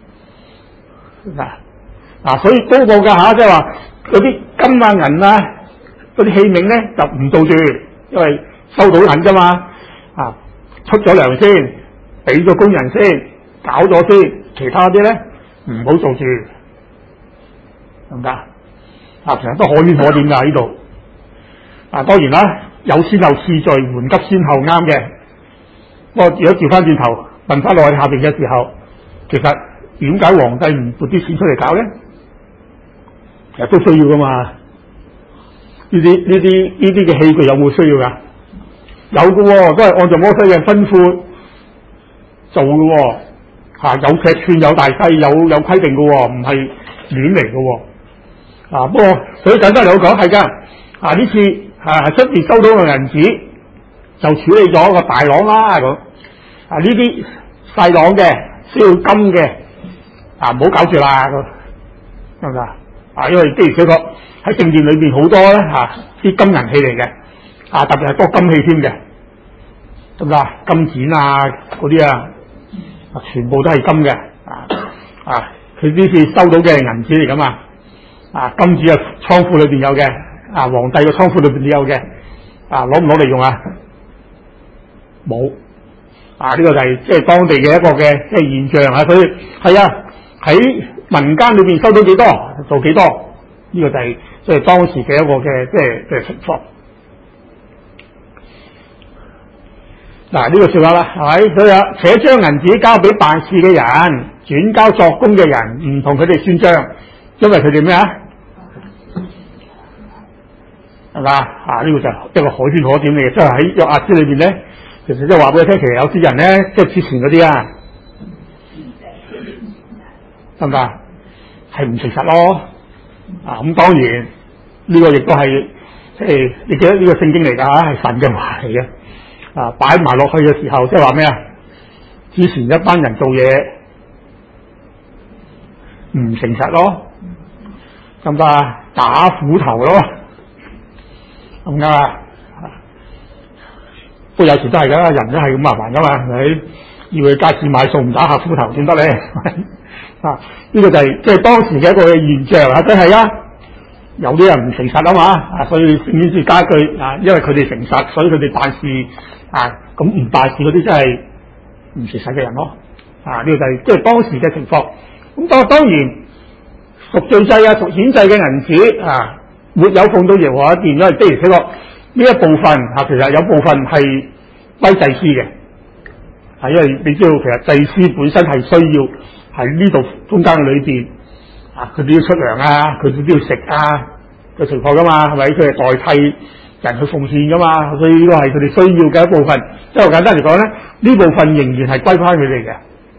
所以多個㗎即係話嗰啲金銀嗰啲器皿咧就唔做住，因為收到銀啫嘛出咗糧先，俾咗工人先，搞咗先，其他啲咧唔好做住，得唔得？其實都可圈可點㗎呢度。當然啦，有先後次序，緩急先後啱嘅。不過如果調翻轉頭問翻落去下邊嘅時候，其實點解皇帝唔撥啲錢出嚟搞咧？其實都需要噶嘛。呢啲嘅器具有冇需要㗎？ 有嘅喎，都係按照摩西嘅吩咐做嘅喎，有尺寸、有大細、有規定嘅喎，唔係亂嚟嘅喎。不過所以簡單嚟講係㗎。呢次係出邊收到嘅銀紙就處理咗個大朗啦咁。呢啲細朗嘅需要金嘅唔好搞住啦咁，得唔得？因為的而且確喺聖殿裏邊好多咧啲金銀器嚟嘅，特別係多金器添嘅，得唔得？金剪嗰啲全部都係金嘅，佢呢次收到嘅銀紙嚟噶嘛，金紙倉庫裏邊有嘅，皇帝嘅倉庫裏邊都有嘅，攞唔攞嚟用啊？冇，呢個就係即係當地嘅一個嘅即係現象所以係喺民間裏邊收到幾多做幾多，呢個就係即係當時嘅一個嘅即係情況。呢個說話啦，係咪？所以且將銀紙交俾辦事嘅人，轉交作工嘅人，唔同佢哋算賬，因為佢哋咩係嘛？呢個就一個可圈可點嘅嘢，即係喺約阿斯裏邊咧，其實即係話俾你聽，其實有啲人咧，即係之前嗰啲得唔得？係唔誠實咯。咁當然呢個亦都係即係你記得呢個聖經嚟㗎係神嘅話嚟嘅。擺埋落去嘅時候，即係話咩之前一班人做嘢唔誠實咯，咁打斧頭咯，咁不過有時都係㗎，人都係咁麻煩㗎嘛，係咪？要去街市買餸唔打下斧頭先得咧。呢個就係即係當時嘅一個現象真係有啲人唔誠實啊嘛，所以聖經加句因為佢哋誠實，所以佢哋辦事咁唔辦事嗰啲真係唔誠實嘅人咯。呢個就係即係當時嘅情況。咁當然贖罪祭贖愆祭嘅銀紙沒有奉到耶和華殿，因為的而且確呢一部分其實有部分係歸祭司嘅，因為你知道其實祭司本身係需要喺呢度中間裏邊佢都要出糧佢都要食嘅情況噶嘛，係咪？佢係代替人去奉獻噶嘛，所以呢個係佢哋需要嘅一部分。即係簡單嚟講咧，呢部分仍然係歸翻佢哋嘅，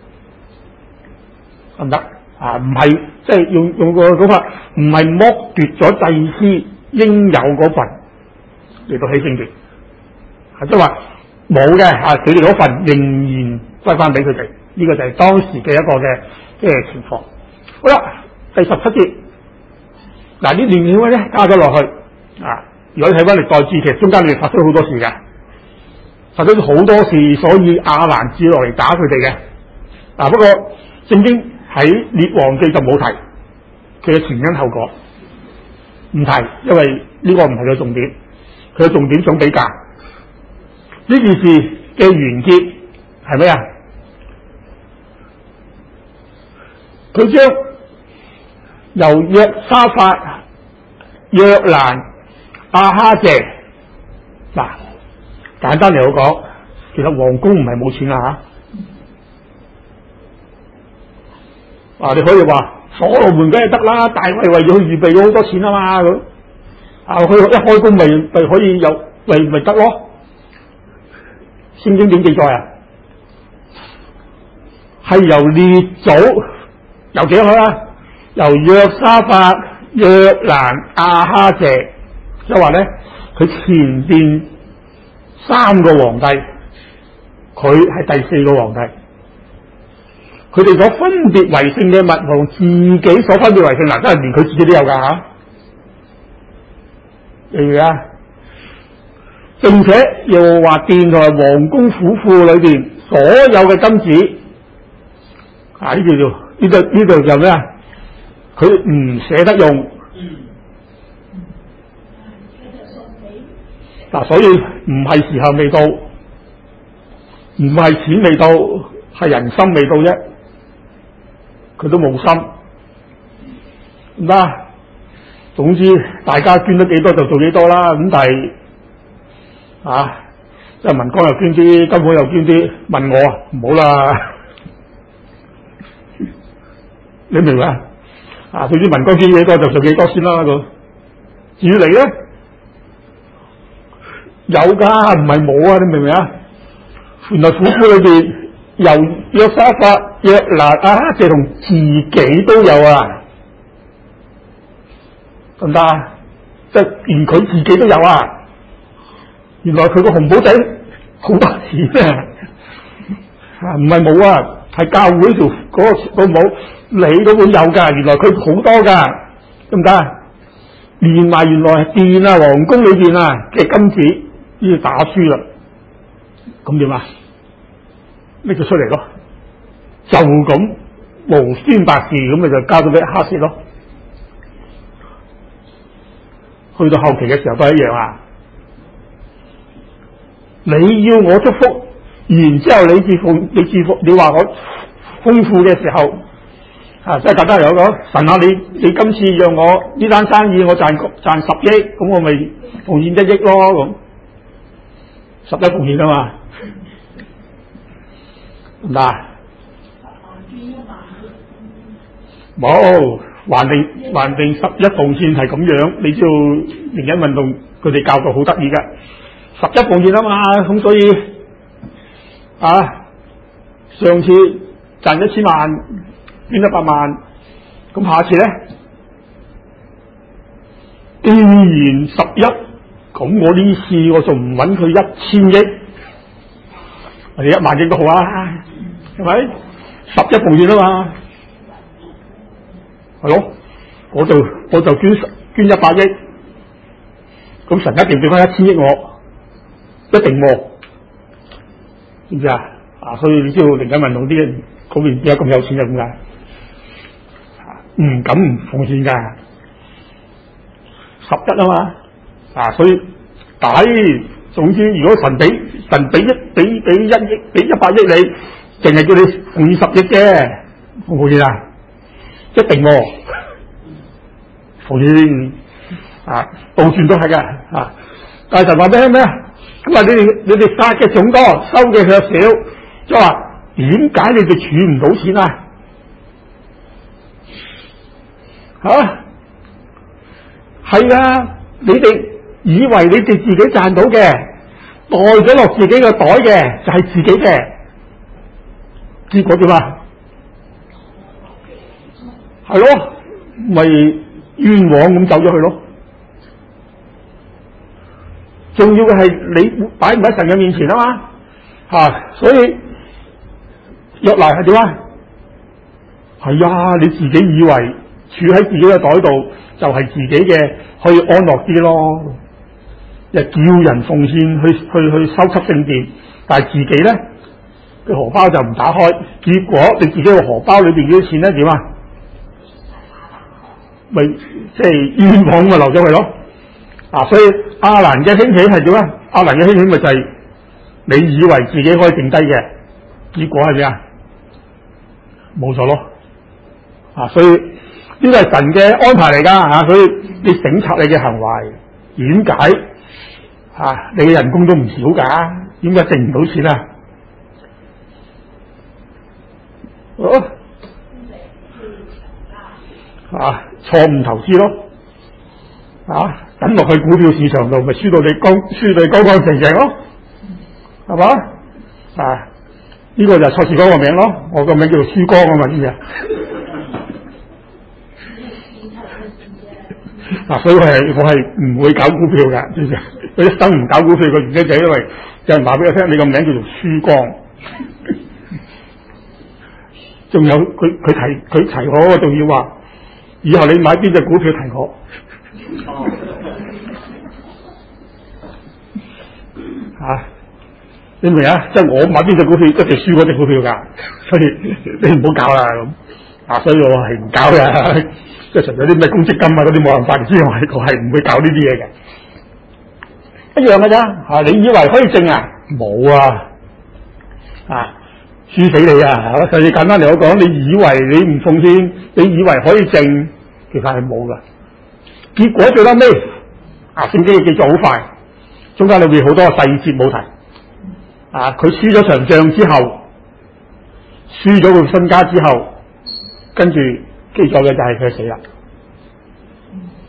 得唔得？唔係即係用個講法，唔係剝奪咗祭司應有嗰份嚟到起聖殿，即係話冇嘅佢哋嗰份仍然歸翻俾佢哋。呢個就係當時嘅一個嘅即係情況。好啦，第17節，呢段嘢咧加咗落去如果睇翻歷代志，其實中間你哋發生好多事嘅，發生好多事，所以亞蘭至落嚟打佢哋嘅。不過聖經喺列王記就冇提佢嘅前因後果，唔提，因為呢個唔係佢重點，佢嘅重點想比較呢件事嘅完結係咩佢將由約沙法、約蘭、亞哈謝簡單嚟講，其實皇宮唔係冇錢你可以話所羅門梗係得啦，大衛為咗預備咗好多錢嘛咁佢一開工咪可以有咪得咯？聖經點記載係由列祖由幾開由約沙法、約蘭、亞哈謝，即係話咧，佢前邊3個皇帝，佢係第4個皇帝，佢哋所分別為聖嘅物同自己所分別為聖，真係連佢自己都有㗎並且又話殿同埋皇宮府庫裏邊所有嘅金子呢度就咩佢唔捨得用所以唔係時候未到，唔係錢未到，係人心未到啫，佢都冇心唔得。總之大家捐得幾多就做幾多啦。咁但係即係民光又捐啲，金寶又捐啲，問我唔好啦。你明嘛？總之民光捐幾多就做幾多先啦。咁至於你咧， 有㗎，唔係冇啊！你明唔明啊？原來苦苦裏邊由約沙法、約拿、亞哈謝同自己都有啊，得唔得啊？即係連佢自己都有啊！原來佢個紅寶仔好多錢啊！唔係冇啊，係教會條嗰個帽，你嗰本有㗎。原來佢好多㗎，得唔得啊？連埋原來係殿啊、皇宮裏邊啊嘅金子，呢個打輸啦，咁點啊？拎咗出嚟咯，就咁無端白事咁咪就交咗俾哈薛咯。去到後期嘅時候都係一樣啊！你要我祝福，然之後你致富，你話我豐富嘅時候，即係簡單嚟講，神啊，你今次讓我呢單生意我賺10億，咁我咪奉獻1億咯，咁11奉獻啊嘛，嗱，冇還定11奉獻係咁樣，你知道靈恩運動佢哋教導好得意㗎，11奉獻啊嘛，咁所以上次賺1000萬變100萬，咁下次咧既然11，咁我呢次我仲唔揾佢1000億，或者1萬億都好啊，係咪？11奉獻啊嘛，係咯，我就捐100億，咁神一定俾翻1000億我，一定喎，知唔知啊？所以你知道靈恩運動啲人嗰邊點解咁有錢就咁解，唔敢唔奉獻㗎，11啊嘛，所以總之如果神俾1億俾100億你，淨係叫你奉獻10億啫，奉唔奉獻啊？一定喎，奉獻倒轉都係㗎，但係神話俾你咩？咁話你哋撒嘅種多，收嘅卻少，即係話點解你哋儲唔到錢啊？係啊，你哋以為你哋自己賺到嘅，袋咗落自己個袋嘅就係自己嘅，結果點啊？係咯，咪冤枉咁走咗去咯。重要嘅係你擺唔喺神嘅面前啊嘛，所以約拿係點啊？係啊，你自己以為儲喺自己嘅袋度就係自己嘅，可以安樂啲咯。又叫人奉獻去修葺聖殿，但係自己咧個荷包就唔打開，結果你自己個荷包裏邊嗰啲錢咧點啊？咪即係冤枉咪留咗佢咯。所以亞蘭嘅興起係點啊？亞蘭嘅興起咪就係你以為自己可以剩低嘅，結果係咩啊？冇咗咯。所以呢個係神嘅安排嚟㗎，所以你省察你嘅行為，點解你嘅人工都唔少㗎？點解剩唔到錢啊？錯誤投資咯，等落去股票市場度，咪輸到你乾乾淨淨咯，係嘛？呢個就係蔡氏哥個名咯，我個名叫做輸光啊嘛，知唔知啊？所以我係唔會搞股票㗎，知唔知啊？佢一生唔搞股票嘅原因就係因為有人話俾我聽，你個名叫做輸光。仲有佢提我，仲要話以後你買邊隻股票提我。你明啊？即係我買邊隻股票，一定輸嗰隻股票㗎，所以你唔好搞啦咁。所以我係唔搞嘅，即係除咗啲咩公積金啊嗰啲冇辦法之外，我係唔會搞呢啲嘢嘅。一樣㗎咋？你以為可以掙啊？冇啊！輸死你啊！甚至簡單嚟講，你以為你唔奉獻，你以為可以掙，其實係冇㗎。結果最後尾，聖經嘅記載好快，中間裏邊好多細節冇提。佢輸咗場仗之後，輸咗佢身家之後，跟住記載嘅就係佢死啦。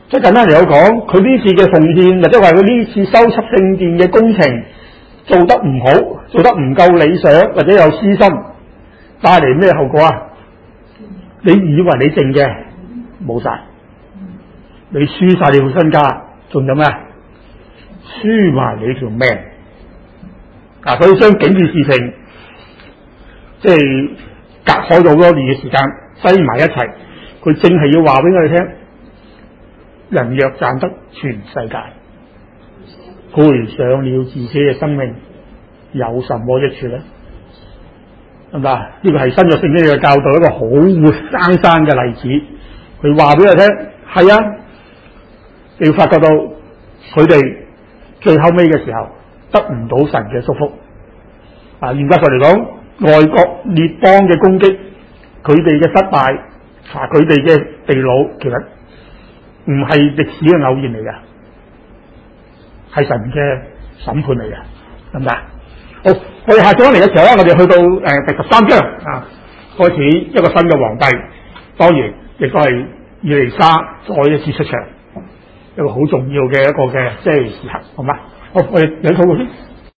即係簡單嚟講，佢呢次嘅奉獻，或者話佢呢次修葺聖殿嘅工程做得唔好，做得唔夠理想，或者有私心，帶嚟咩後果啊？你以為你剩嘅冇晒，你輸晒你副身家，仲有咩？輸埋你條命。所以將幾件事情即係隔開咗好多年嘅時間，擠埋一齊，佢正係要話俾我哋聽：人若賺得全世界，賠上了自己嘅生命，有什麼益處呢？係咪啊？呢個係新約聖經嘅教導，一個好活生生嘅例子。佢話俾我聽，係啊，你要發覺到佢哋最後尾嘅時候得唔到神嘅祝福。嚴格上嚟講，外國列邦嘅攻擊，佢哋嘅失敗，佢哋嘅被擄，其實唔係歷史嘅偶然嚟嘅，係神嘅審判嚟嘅，係咪啊？好，我哋下章嚟嘅時候咧，我哋去到第13章啊，開始一個新嘅皇帝，當然亦都係以利沙再一次出場，一個好重要嘅一個嘅即係時刻，好嘛？好，我哋引禱告先。